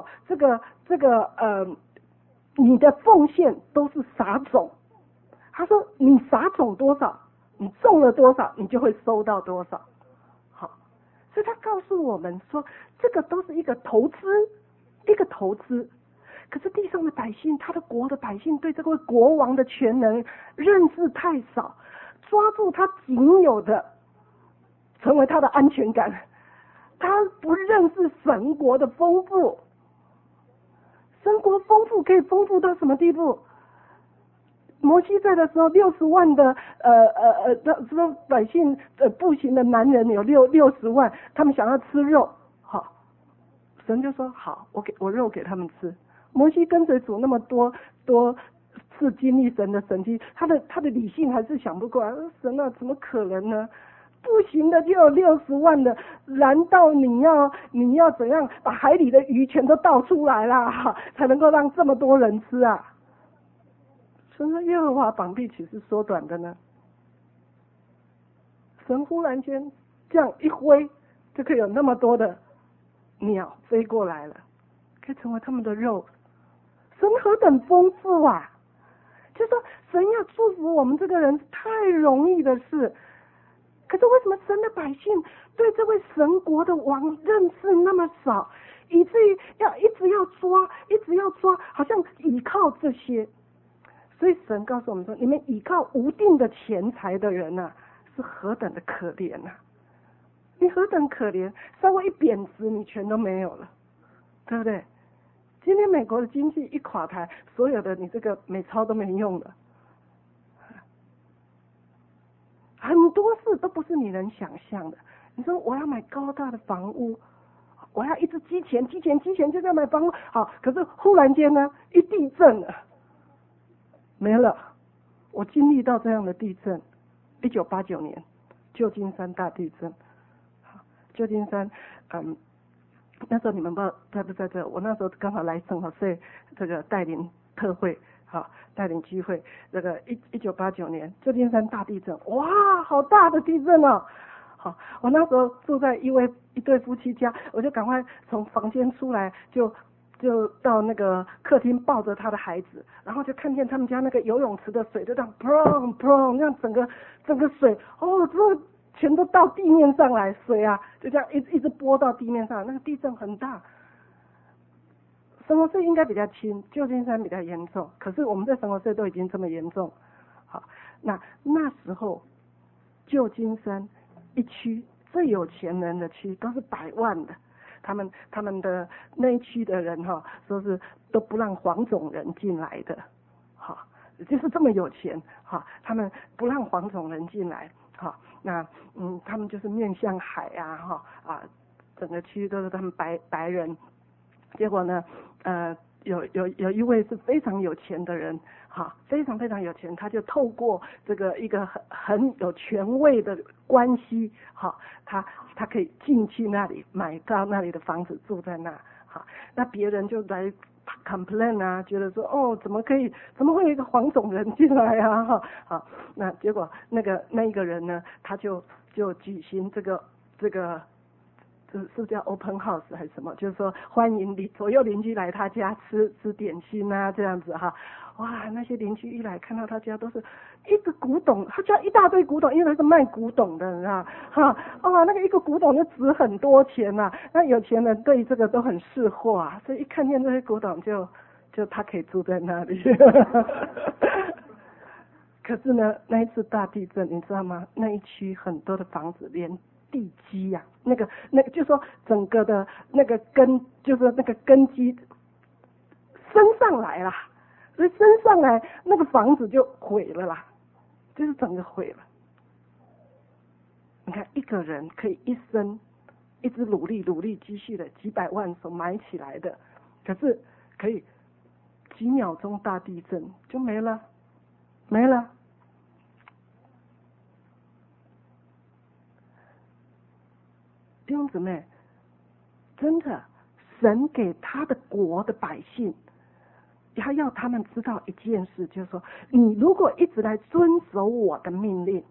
你的奉献都是撒种，他说你撒种多少，你种了多少，你就会收到多少。好，所以他告诉我们说，这个都是一个投资。可是地上的百姓，他的国的百姓对这位国王的全能认识太少，抓住他仅有的成为他的安全感，他不认识神国的丰富。神国丰富可以丰富到什么地步？摩西在的时候，60万的这百姓步行的男人有60万，他们想要吃肉，好，神就说好，我肉给他们吃。摩西跟随主那么多次经历神的神迹，他的理性还是想不过来，神啊，怎么可能呢？步行的就有60万的，难道你要怎样把海里的鱼全都倒出来啦，才能够让这么多人吃啊？神说耶和华膀臂岂是缩短的呢？神忽然间这样一挥，就可以有那么多的鸟飞过来了，可以成为他们的肉。神何等丰富啊！就说神要祝福我们这个人太容易的事，可是为什么神的百姓对这位神国的王认识那么少，以至于一直要抓，好像依靠这些。所以神告诉我们说，你们依靠无定的钱财的人啊，是何等的可怜啊！你何等可怜，稍微一贬值你全都没有了，对不对？今天美国的经济一垮台，所有的你这个美钞都没用了，很多事都不是你能想象的。你说我要买高大的房屋，我要一直积钱，就在买房屋，好，可是忽然间呢，一地震了，没了。我经历到这样的地震，1989年旧金山大地震。旧金山，那时候你们不知道在不在这？我那时候刚好来圣何塞这个带领特会，好，带领聚会。这个1989年旧金山大地震，哇，好大的地震哦！好，我那时候住在一对夫妻家，我就赶快从房间出来，就到那个客厅抱着他的孩子，然后就看见他们家那个游泳池的水就这样砰砰，这样整个水这全都到地面上来，水啊就这样一直拨到地面上，那个地震很大。圣何塞应该比较轻，旧金山比较严重，可是我们在圣何塞都已经这么严重。好，那时候旧金山一区最有钱人的区都是100万的，他们的那一区的人说是都不让黄种人进来的，好，就是这么有钱，好，他们不让黄种人进来，好，那他们就是面向海啊，整个区都是他们白人。结果呢，有一位是非常有钱的人，非常非常有钱，他就透过这个一个很有权位的关系，他可以进去那里买到那里的房子住在那，那别人就来complain 啊，觉得说怎么会有一个黄种人进来啊？那结果那一个人呢，他就举行这个是叫 open house 还是什么？就是说欢迎左右邻居来他家吃点心啊，这样子哈。哇，那些邻居一来看到他家都是一个古董，他家一大堆古董，因为他是卖古董的，你知道那个一个古董就值很多钱呐。那有钱人对这个都很识货啊，所以一看见这些古董就他可以住在那里。可是呢，那一次大地震，你知道吗？那一区很多的房子连地基呀，那个就是说整个的那个根，就是那个根基升上来了，所以升上来那个房子就毁了啦，就是整个毁了。你看一个人可以一生一直努力积蓄的几百万所买起来的，可是可以几秒钟大地震就没了。弟兄姊妹， 真的，神给他的国的百姓，他要他们知道一件事，就是说，你如果一直来遵守我的命令，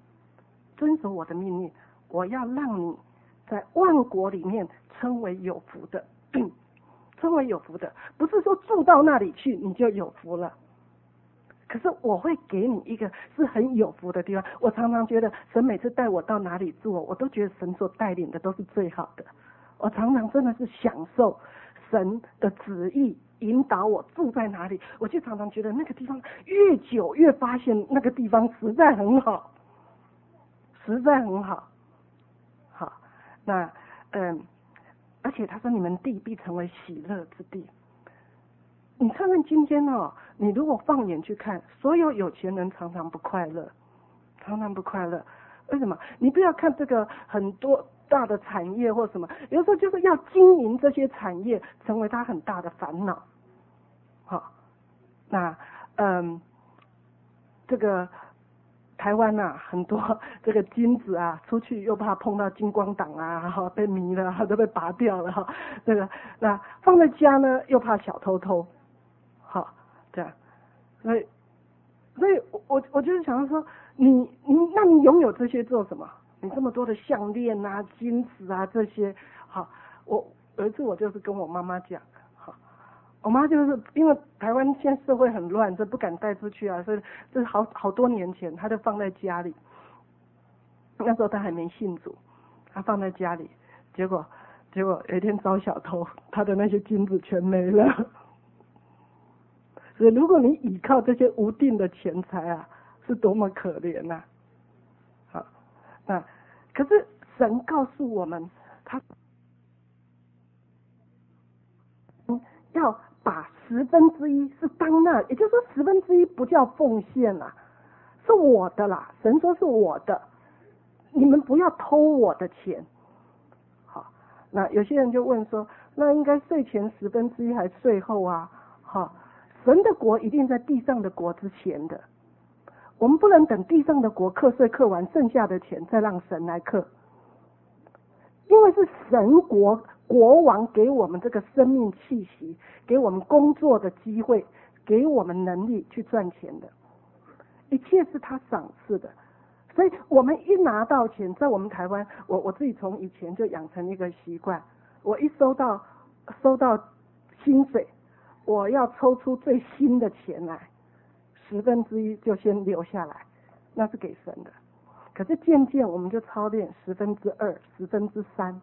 我要让你在万国里面称为有福的，称为有福的，不是说住到那里去你就有福了。可是我会给你一个是很有福的地方。我常常觉得神每次带我到哪里住，我都觉得神所带领的都是最好的。我常常真的是享受神的旨意引导我住在哪里，我就常常觉得那个地方越久越发现那个地方实在很好，实在很好。好，那而且他说你们地必成为喜乐之地。你看看今天哦，你如果放眼去看，所有有钱人常常不快乐，常常不快乐。为什么？你不要看这个很多大的产业或什么，有时候就是要经营这些产业，成为他很大的烦恼。好，那这个台湾啊，很多这个金子啊，出去又怕碰到金光党啊，哈，被迷了，都被拔掉了哈。这个那放在家呢，又怕小偷偷。好，这样，所以我就是想说，那你拥有这些做什么？你这么多的项链啊、金子啊这些，好，我有一次我就是跟我妈妈讲，好，我妈就是因为台湾现在社会很乱，这不敢带出去啊，所以这是好多年前，她就放在家里。那时候她还没信主，她放在家里，结果有一天遭小偷，她的那些金子全没了。所以如果你依靠这些无定的钱财啊，是多么可怜啊！好，那可是神告诉我们，他要把1/10是当那，也就是说1/10不叫奉献啦，是我的啦。神说是我的，你们不要偷我的钱。好，那有些人就问说，那应该税前1/10还税后啊？好。神的国一定在地上的国之前的，我们不能等地上的国课税课完，剩下的钱再让神来课，因为是神国王给我们这个生命气息，给我们工作的机会，给我们能力去赚钱的，一切是他赏赐的。所以我们一拿到钱，在我们台湾，我自己从以前就养成一个习惯，我一收到薪水，我要抽出最新的钱来，1/10就先留下来，那是给神的。可是渐渐我们就操练2/10、3/10，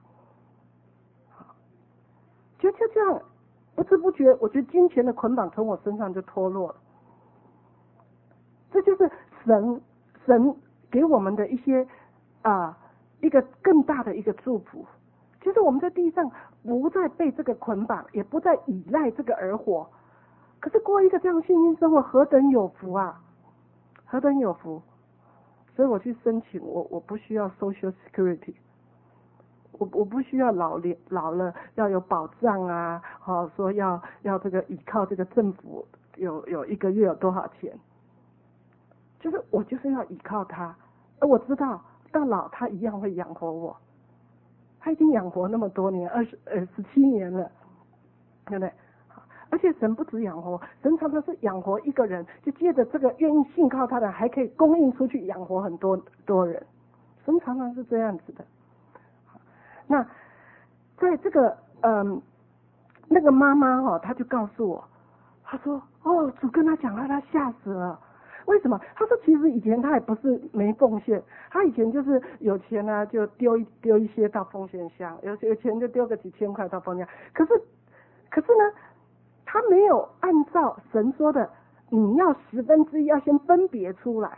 就这样，不知不觉，我觉得金钱的捆绑从我身上就脱落了。这就是神给我们的一些一个更大的一个祝福。就是我们在地上不再被这个捆绑，也不再依赖这个而活，可是过一个这样信心生活，何等有福啊！何等有福！所以我去申请，我不需要 Social Security， 我不需要老了要有保障啊，好说要这个依靠这个政府有一个月有多少钱，就是我就是要依靠他，而我知道到老他一样会养活我。他已经养活那么多年，17年了，对不对？而且神不止养活，神常常是养活一个人，就借着这个愿意信靠他的，还可以供应出去养活很多人。神常常是这样子的。那在这个那个妈妈她就告诉我，她说主跟她讲话，她吓死了。为什么？他说其实以前他也不是没奉献，他以前就是有钱啊就丢一些到奉献箱，有钱就丢个几千块到奉献箱。可是呢，他没有按照神说的，你要1/10要先分别出来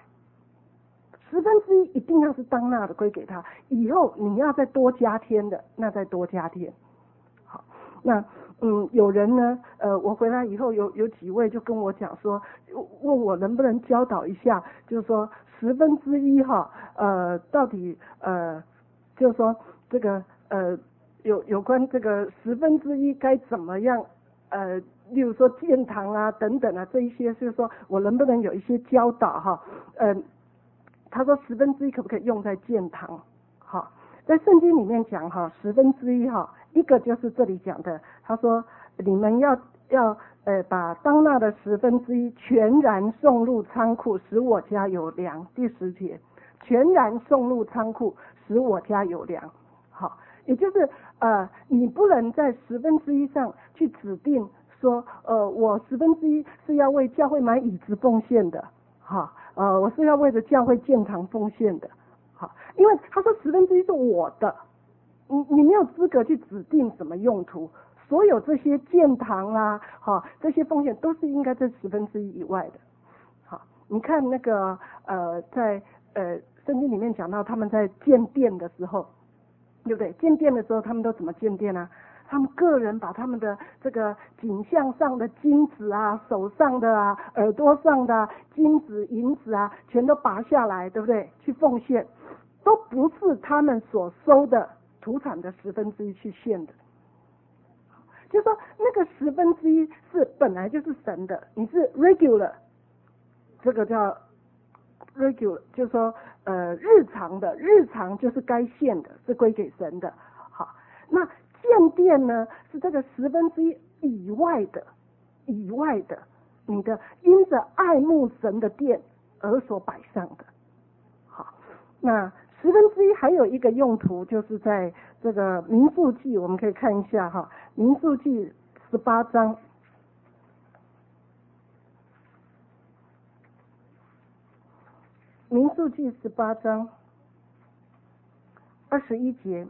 ，1/10一定要是当纳的归给他，以后你要再多加添的，那再多加添。好，那有人呢，我回来以后有几位就跟我讲说，问我能不能教导一下，就是说1/10哈，到底就是说这个有关这个1/10该怎么样，例如说建堂啊等等啊这一些，就是说我能不能有一些教导哈？他说1/10可不可以用在建堂？好，在圣经里面讲哈，1/10哈。 一个就是这里讲的，他说你们要把当纳的1/10全然送入仓库，使我家有粮。第10节，全然送入仓库，使我家有粮。好，也就是你不能在1/10上去指定说我1/10是要为教会买椅子奉献的，好，我是要为了教会建堂奉献的，好，因为他说1/10是我的，你没有资格去指定什么用途。所有这些建堂啦，这些奉献都是应该在1/10以外的。好，你看那个在圣经里面讲到他们在建殿的时候，对不对？建殿的时候他们都怎么建殿啊？他们个人把他们的这个颈项上的金子啊、手上的啊、耳朵上的金子、银子啊，全都拔下来，对不对？去奉献，都不是他们所收的土产的1/10去献的。就说那个1/10是本来就是神的，你是 regular， 这个叫 regular， 就是说日常的，日常就是该献的，是归给神的。好，那建殿呢是这个1/10以外的，你的因着爱慕神的殿而所摆上的。好，那1/10还有一个用途，就是在这个民数记，我们可以看一下哈，民数记18章。民数记18章21节。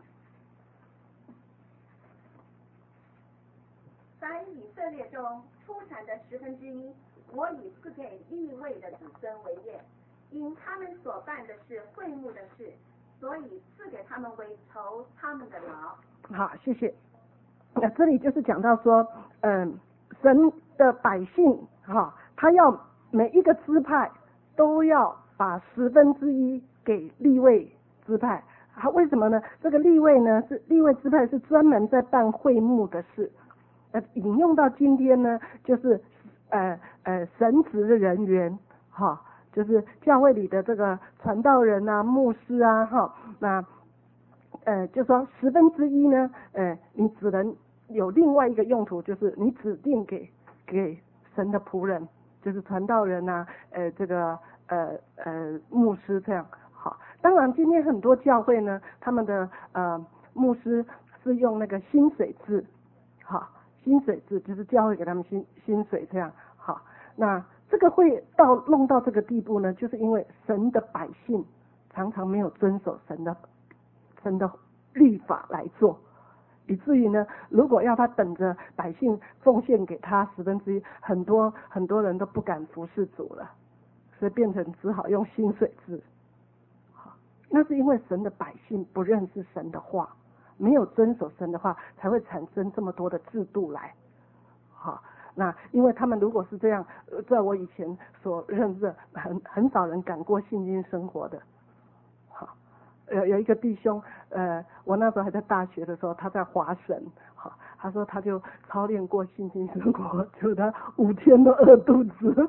凡以色列中出产的1/10，我以赐给利未的子孙为业，因他们所办的是会幕的事，所以赐给他们为酬他们的劳。 好，谢谢。那这里就是讲到说，神的百姓他要每一个支派都要把1/10给利未支派。为什么呢？这个利未呢，是利未支派是专门在办会幕的事。引用到今天呢，就是神职的人员就是教会里的这个传道人啊、牧师啊那就说1/10呢，你只能有另外一个用途，就是你指定给神的仆人，就是传道人啊，这个牧师这样。好，当然今天很多教会呢，他们的牧师是用那个薪水制，薪水制就是教会给他们薪水这样。好，那这个会弄到这个地步呢，就是因为神的百姓常常没有遵守神的律法来做，以至于呢，如果要他等着百姓奉献给他1/10，很多人都不敢服侍主了，所以变成只好用薪水制。好，那是因为神的百姓不认识神的话，没有遵守神的话，才会产生这么多的制度来。好，那因为他们如果是这样，在我以前所认识的，很少人敢过信心生活的。好，有一个弟兄，我那时候还在大学的时候，他在华神，好，他说他就操练过信心生活，就他5天都饿肚子。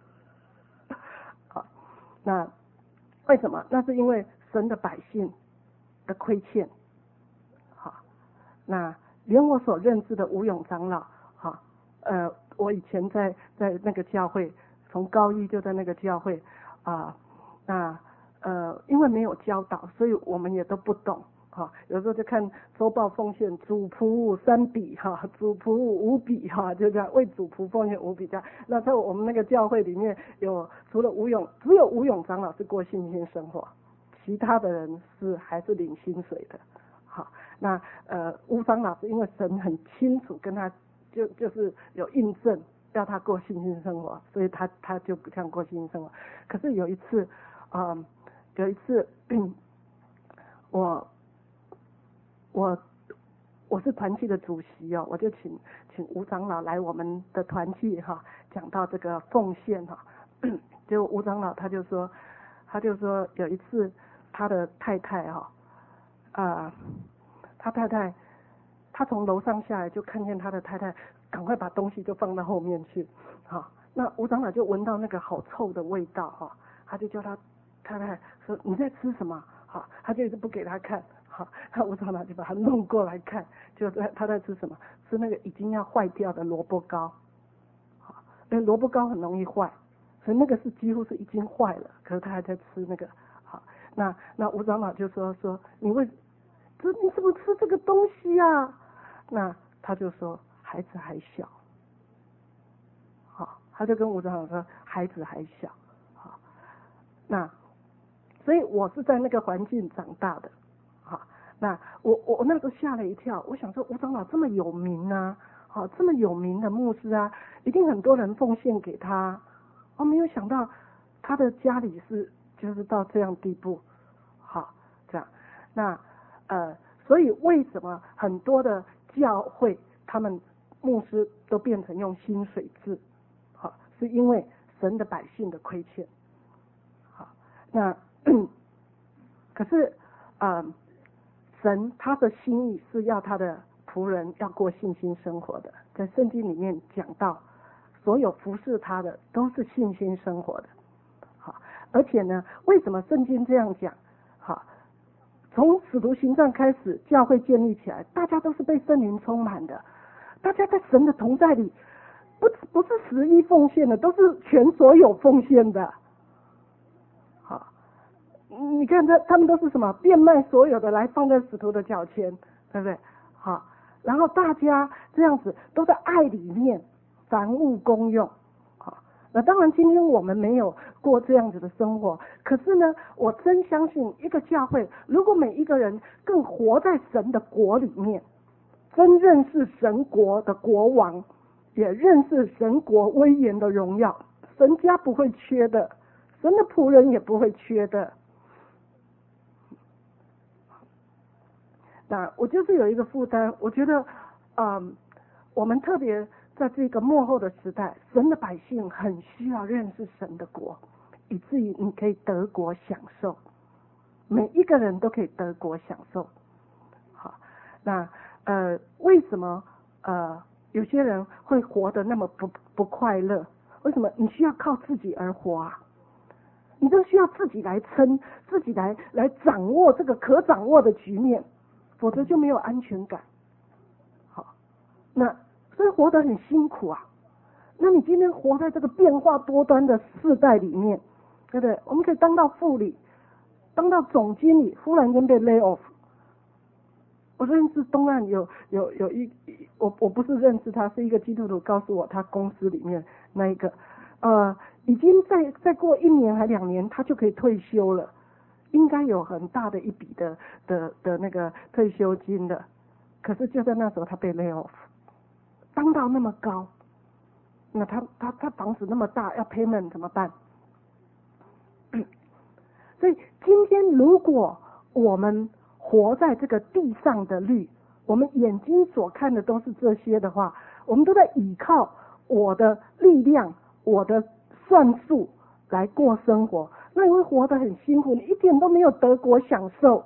好，那为什么？那是因为神的百姓的亏欠。好，那连我所认识的吴永长老，我以前在那个教会，从高一就在那个教会因为没有教导，所以我们也都不懂。有时候就看周报奉献，主仆物3笔主仆物5笔就这样为主仆奉献5笔这样。那在我们那个教会里面除了只有吴永长老是过信心生活，其他的人还是领薪水的。好，那吴长老是因为神很清楚跟他就是有印证要他过信心生活，所以他就这样过信心生活。可是有一次我是团契的主席我就请吴长老来我们的团契讲到这个奉献就吴长老他就说有一次他的太太他从楼上下来就看见他的太太赶快把东西就放到后面去那吴长老就闻到那个好臭的味道他就叫他太太说你在吃什么他就一直不给他看好，那吴长老就把他弄过来看，就他在吃什么？吃那个已经要坏掉的萝卜糕。好，因为萝卜糕很容易坏，所以那个是几乎是已经坏了，可是他还在吃那个。好，那吴长老就说你怎么吃这个东西啊？那他就说孩子还小。好，他就跟吴长老说孩子还小。好，那所以我是在那个环境长大的。好，那我那时候吓了一跳，我想说吴长老这么有名啊，好，这么有名的牧师啊，一定很多人奉献给他。我没有想到他的家里就是到这样地步。好，这样，那所以为什么很多的教会他们牧师都变成用薪水制？好，是因为神的百姓的亏欠。好，那可是神他的心意是要他的仆人要过信心生活的，在圣经里面讲到，所有服侍他的都是信心生活的。好，而且呢，为什么圣经这样讲？好，从使徒行传开始，教会建立起来，大家都是被圣灵充满的，大家在神的同在里，不是11奉献的，都是全所有奉献的。好，你看他们都是什么？变卖所有的来放在使徒的脚前，对不对？好，然后大家这样子都在爱里面，凡物公用。好，那当然今天我们没有过这样子的生活，可是呢，我真相信一个教会，如果每一个人更活在神的国里面，真认识神国的国王，也认识神国威严的荣耀，神家不会缺的，神的仆人也不会缺的。那我就是有一个负担，我觉得我们特别在这个末后的时代，神的百姓很需要认识神的国，以至于你可以得国享受，每一个人都可以得国享受。好，那为什么有些人会活得那么不快乐？为什么？你需要靠自己而活啊，你都需要自己来撑，自己来掌握这个可掌握的局面，否则就没有安全感。好，那所以活得很辛苦啊。那你今天活在这个变化多端的世代里面，对不对？我们可以当到副理，当到总经理，忽然间被 lay off。我认识东岸有我不是认识他，是一个基督徒告诉我，他公司里面那一个已经再过1年还2年，他就可以退休了，应该有很大的一笔的那个退休金的。可是就在那时候他被 lay off， 当到那么高，那他房子那么大，要 payment 怎么办？所以今天如果我们活在这个地上的律，我们眼睛所看的都是这些的话，我们都在依靠我的力量，我的算术来过生活，那你会活得很辛苦，你一点都没有得国享受。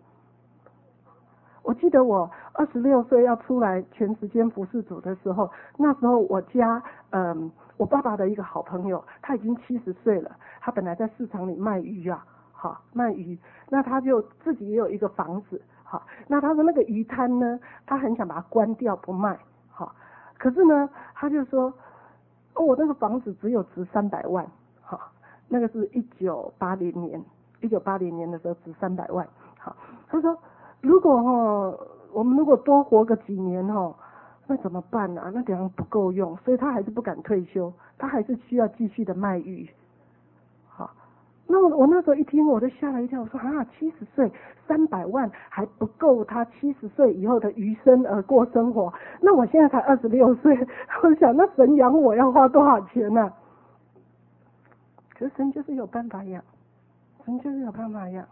我记得我26岁要出来全时间服侍主的时候，那时候我家我爸爸的一个好朋友，他已经70岁了，他本来在市场里卖鱼啊，好卖鱼，那他就自己也有一个房子，好，那他的那个鱼摊呢，他很想把它关掉不卖，好，可是呢，他就说，我那个房子只有值300万，好，那个是1980年的时候值300万，好，他说如果我们如果多活个几年那怎么办啊？那这样不够用，所以他还是不敢退休，他还是需要继续的卖鱼。好，那我那时候一听我就吓了一跳，我说70岁300万还不够他70岁以后的余生而过生活，那我现在才26岁，我想那神养我要花多少钱呢？可是神就是有办法养，神就是有办法养。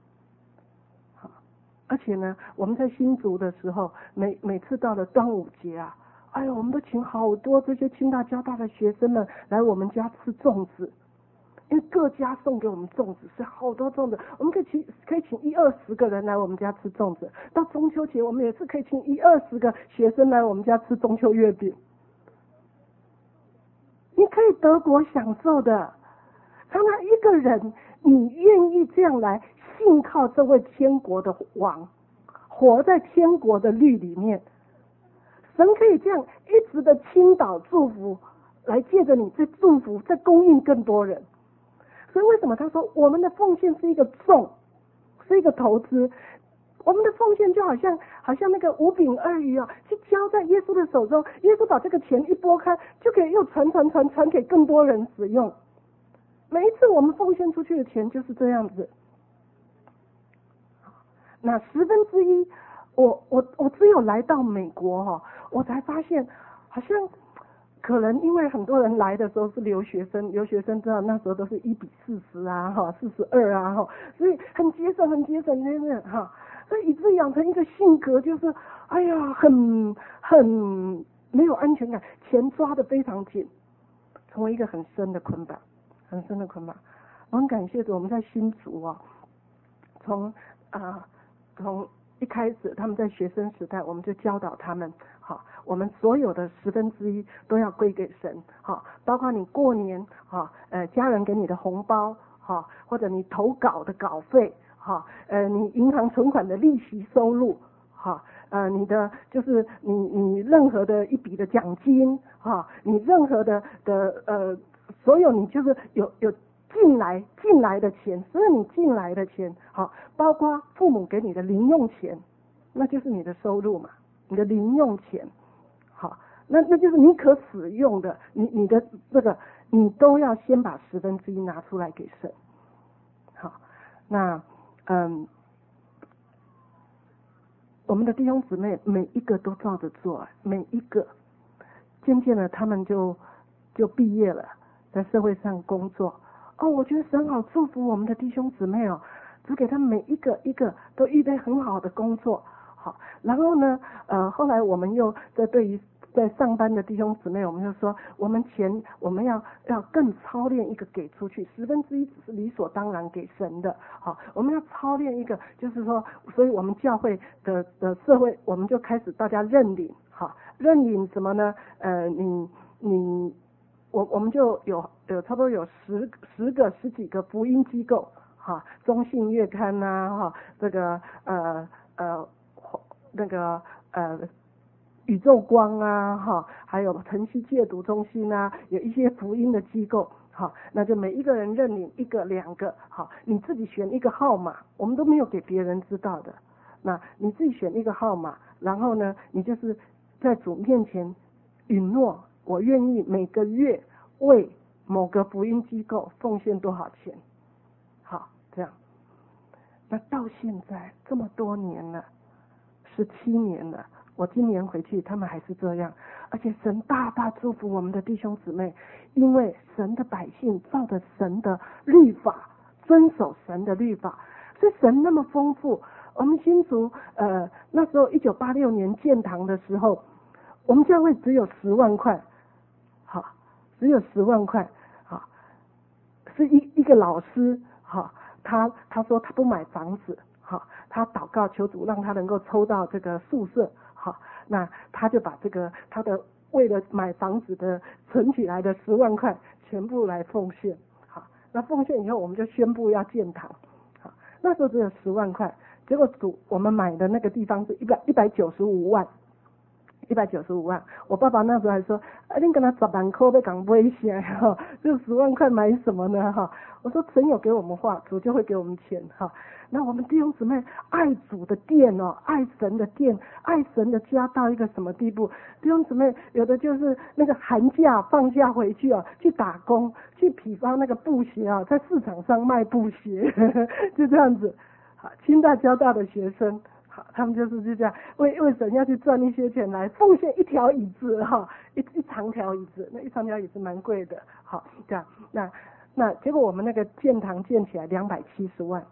而且呢，我们在新竹的时候，每次到了端午节啊，哎呦，我们都请好多这些清大交大的学生们来我们家吃粽子，因为各家送给我们粽子，是好多粽子，我们可以请10-20个人来我们家吃粽子。到中秋节，我们也是可以请10-20个学生来我们家吃中秋月饼。你可以得国享受的。常常一个人，你愿意这样来信靠这位天国的王， 活在天国的律里面。神可以这样一直的倾倒祝福，来借着你在祝福，在供应更多人。所以为什么他说我们的奉献是一个种，是一个投资？我们的奉献就好像那个5饼2鱼啊，去交在耶稣的手中，耶稣把这个钱一拨开，就可以又传给更多人使用。每一次我们奉献出去的钱就是这样子。那1/10，我只有来到美国我才发现，好像可能因为很多人来的时候是留学生知道那时候都是1:40啊42啊所以很节省真的所以以致养成一个性格，就是哎呀很没有安全感，钱抓得非常紧，成为一个很深的捆绑。我很感谢主，我们在新竹从一开始他们在学生时代，我们就教导他们我们所有的1/10都要归给神包括你过年家人给你的红包或者你投稿的稿费你银行存款的利息收入你的就是你任何的一笔的奖金你任何的所有你就是有进来的钱，所有你进来的钱包括父母给你的零用钱，那就是你的收入嘛，你的零用钱那就是你可使用的，你的这个你都要先把1/10拿出来给神。那我们的弟兄姊妹每一个都照着做，每一个渐渐的他们就毕业了，在社会上工作我觉得神好祝福我们的弟兄姊妹只给他们每一个都预备很好的工作然后呢后来我们又对于在上班的弟兄姊妹，我们就说我们要更操练一个给出去，1/10只是理所当然给神的我们要操练一个，就是说，所以我们教会的社会，我们就开始大家认领认领什么呢？我们就有差不多有十几个福音机构中信月刊这个那个宇宙光还有晨曦戒毒中心有一些福音的机构那就每一个人认领1个2个你自己选一个号码，我们都没有给别人知道的。那你自己选一个号码，然后呢，你就是在主面前允诺，我愿意每个月为某个福音机构奉献多少钱。这样。那到现在这么多年了，17年了。我今年回去，他们还是这样，而且神大大祝福我们的弟兄姊妹，因为神的百姓照着神的律法，遵守神的律法，所以神那么丰富。我们新竹那时候1986年建堂的时候，我们教会只有10万块，只有10万块，是一个老师他说他不买房子，他祷告求主让他能够抽到这个宿舍。那他就把这个他的为了买房子的存起来的10万块全部来奉献。那奉献以后我们就宣布要建堂。那时候只有10万块，结果我们买的那个地方是195万。195万，我爸爸那时候还说，你跟他10万块要讲危险就10万块买什么呢我说神有给我们话，主就会给我们钱那我们弟兄姊妹爱主的殿爱神的殿，爱神的家到一个什么地步？弟兄姊妹有的就是那个寒假放假回去去打工，去批发那个布鞋在市场上卖布鞋就这样子。清大交大的学生。他们就是这样为神要去赚一些钱来奉献一条椅子一长条椅子，那一长条椅子蛮贵的这样。那结果我们那个建堂建起来270万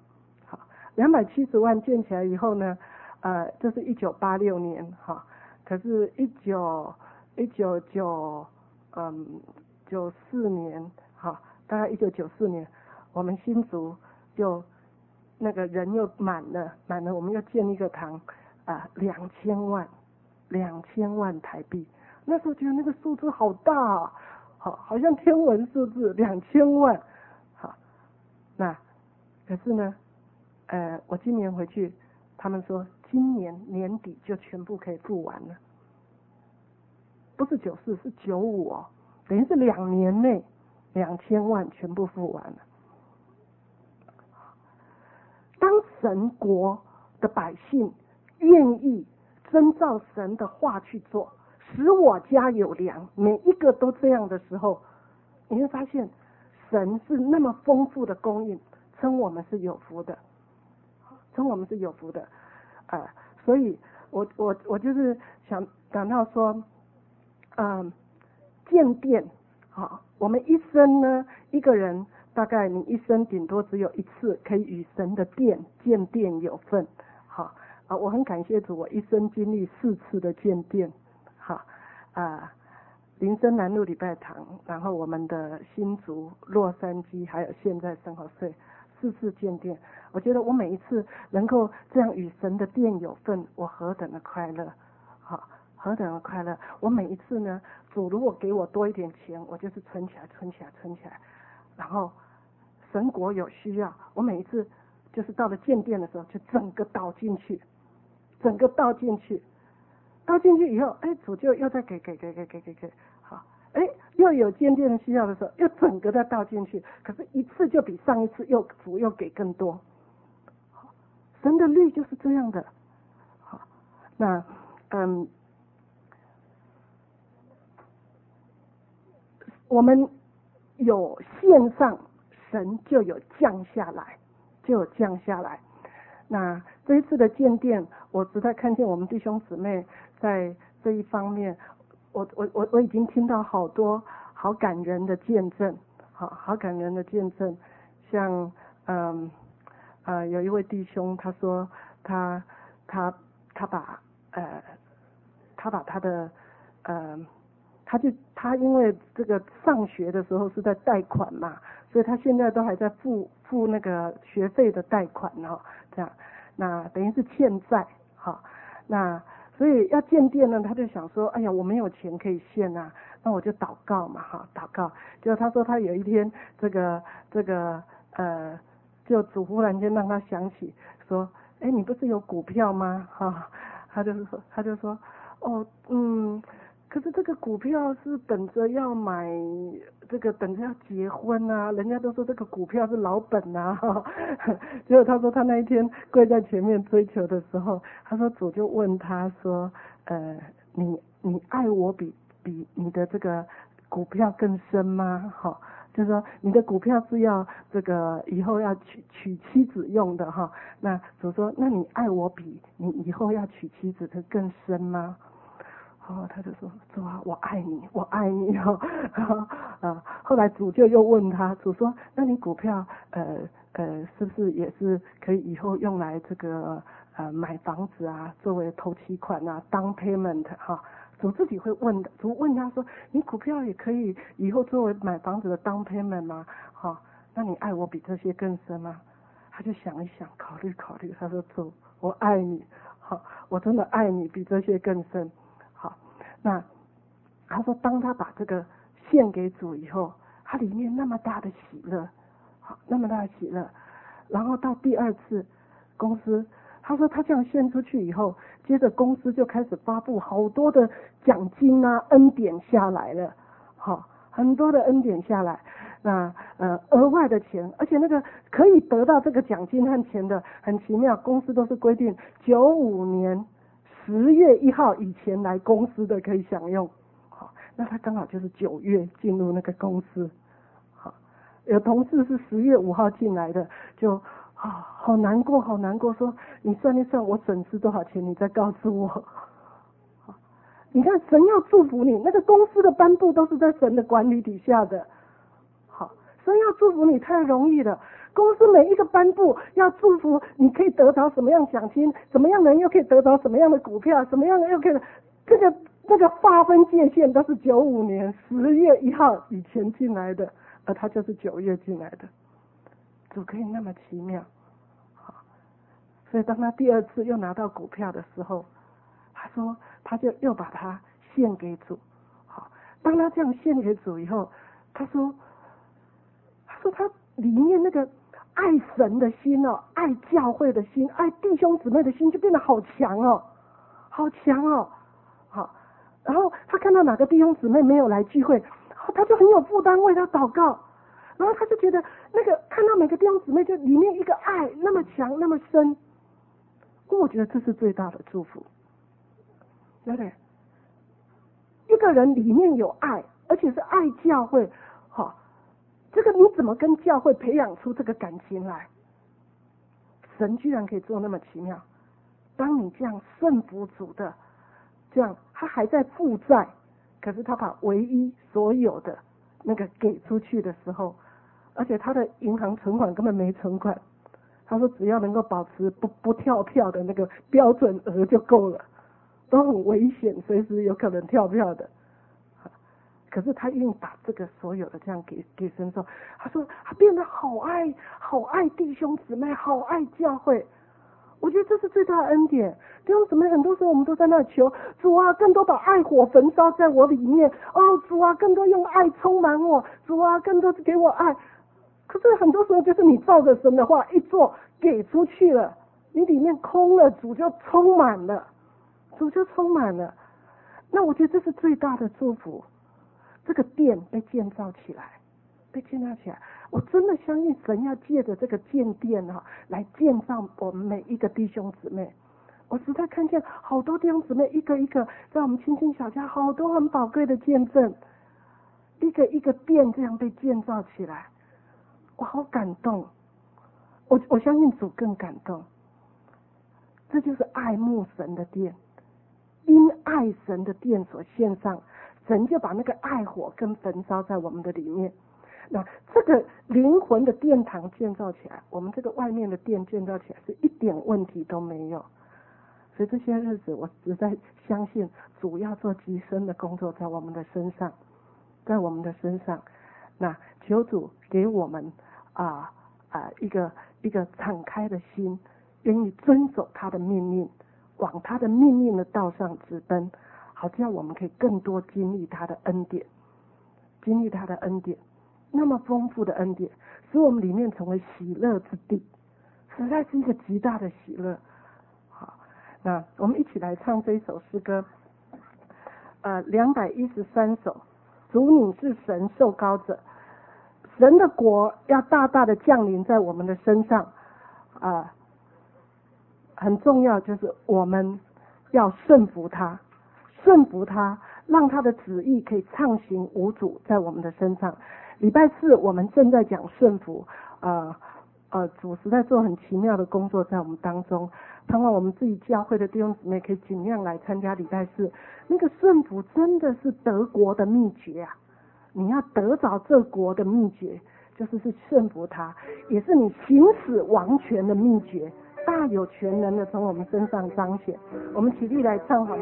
，270万建起来以后呢这是1986年可是1994年大概1994年我们新竹就那个人又满了，我们又建一个堂，2000万台币。那时候觉得那个数字好大好像天文数字2000万。那可是呢，我今年回去，他们说今年年底就全部可以付完了，不是94是95哦，等于是2年内2000万全部付完了。当神国的百姓愿意遵照神的话去做，使我家有粮，每一个都这样的时候，你会发现神是那么丰富的供应，称我们是有福的，称我们是有福的。所以我就是想到说，建殿，我们一生呢，一个人大概你一生顶多只有一次可以与神的建殿有份。我很感谢主，我一生经历4次的建殿。林森南路礼拜堂，然后我们的新竹、洛杉矶，还有现在圣何塞，4次建殿。我觉得我每一次能够这样与神的殿有份，我何等的快乐，何等的快乐！我每一次呢，主如果给我多一点钱，我就是存起来，然后神国有需要，我每一次就是到了建殿的时候，就整个倒进去，倒进去以后，主就又再给，好，又有建殿的需要的时候，又整个再倒进去，可是一次就比上一次主又给更多。神的律就是这样的。好，那我们有献上，神就有降下来。那这一次的建殿，我实在看见我们弟兄姊妹在这一方面，我已经听到好多好感人的见证，好感人的见证。像有一位弟兄，他说他把他的他因为这个上学的时候是在贷款嘛，所以他现在都还在付那个学费的贷款这样，那等于是欠债那所以要建殿呢，他就想说，哎呀，我没有钱可以献啊，那我就祷告嘛祷告。结果他说他有一天就主忽然间让他想起说，你不是有股票吗？他就说可是这个股票是等着要买，等着要结婚啊，人家都说这个股票是老本啊。结果他说他那一天跪在前面追求的时候，他说主就问他说，你爱我比你的这个股票更深吗？就是说你的股票是要这个以后要娶妻子用的那主说，那你爱我比你以后要娶妻子的更深吗？他就说，主啊，我爱你后来主就又问他，主说，那你股票是不是也是可以以后用来这个买房子啊，作为头期款啊 down payment 主自己会问的，主问他说，你股票也可以以后作为买房子的 down payment 吗？那你爱我比这些更深吗？他就想一想，考虑，他说，主，我爱你，我真的爱你比这些更深。那他说，当他把这个献给主以后，他里面那么大的喜乐，然后到第2次公司，他说他这样献出去以后，接着公司就开始发布好多的奖金啊，恩典下来了，很多的恩典下来，那额外的钱，而且那个可以得到这个奖金和钱的，很奇妙，公司都是规定95年10月1号以前来公司的可以享用。那他刚好就是9月进入那个公司。有同事是10月5号进来的，就好难过，说你算一算我损失多少钱，你再告诉我。你看神要祝福你，那个公司的颁布都是在神的管理底下的。神要祝福你太容易了，公司每一个颁布要祝福你可以得到什么样奖金，什么样的人又可以得到什么样的股票，什么样的又可以，这个划分界限都是95年10月1号以前进来的，而他就是9月进来的，主可以那么奇妙。所以当他第2次又拿到股票的时候，他说他就又把它献给主。当他这样献给主以后，他说他里面那个爱神的心哦，爱教会的心，爱弟兄姊妹的心就变得好强哦，好强哦。好，然后他看到哪个弟兄姊妹没有来聚会，他就很有负担为他祷告，然后他就觉得那个看到每个弟兄姊妹就里面一个爱那么强那么深，我觉得这是最大的祝福，对不对？一个人里面有爱，而且是爱教会，好，这个你怎么跟教会培养出这个感情来？神居然可以做那么奇妙。当你这样顺服主的，这样他还在负债，可是他把唯一所有的那个给出去的时候，而且他的银行存款根本没存款，他说只要能够保持不跳票的那个标准额就够了，都很危险，随时有可能跳票的。可是他愿意把这个所有的这样给神说，他说他变得好爱弟兄姊妹，好爱教会。我觉得这是最大的恩典。弟兄姊妹，很多时候我们都在那求主啊，更多把爱火焚烧在我里面，哦，主啊，更多用爱充满我，主啊，更多给我爱。可是很多时候就是你照着神的话一做，给出去了，你里面空了，主就充满了，主就充满了。那我觉得这是最大的祝福。这个殿被建造起来，我真的相信神要借着这个建殿来建造我们每一个弟兄姊妹。我实在看见好多弟兄姊妹一个一个在我们青青小家，好多很宝贵的见证，一个一个殿这样被建造起来，我好感动。我相信主更感动。这就是爱慕神的殿，因爱神的殿所献上，神就把那个爱火跟焚烧在我们的里面。那这个灵魂的殿堂建造起来，我们这个外面的殿建造起来是一点问题都没有。所以这些日子我实在相信主要做极深的工作在我们的身上，那求主给我们一个敞开的心，愿意遵守他的命令，往他的命令的道上直奔，好这样我们可以更多经历他的恩典，那么丰富的恩典，使我们里面成为喜乐之地，实在是一个极大的喜乐。好，那我们一起来唱这一首诗歌，213首，主你是神受膏者，神的国要大大的降临在我们的身上，很重要就是我们要顺服他，让他的旨意可以畅行无阻在我们的身上。礼拜四我们正在讲顺服，主实在做很奇妙的工作在我们当中，盼望我们自己教会的弟兄姊妹可以尽量来参加礼拜四。那个顺服真的是得国的秘诀啊！你要得着这国的秘诀，就是顺服他，也是你行使王权的秘诀，大有全能的从我们身上彰显。我们起立来唱好吗？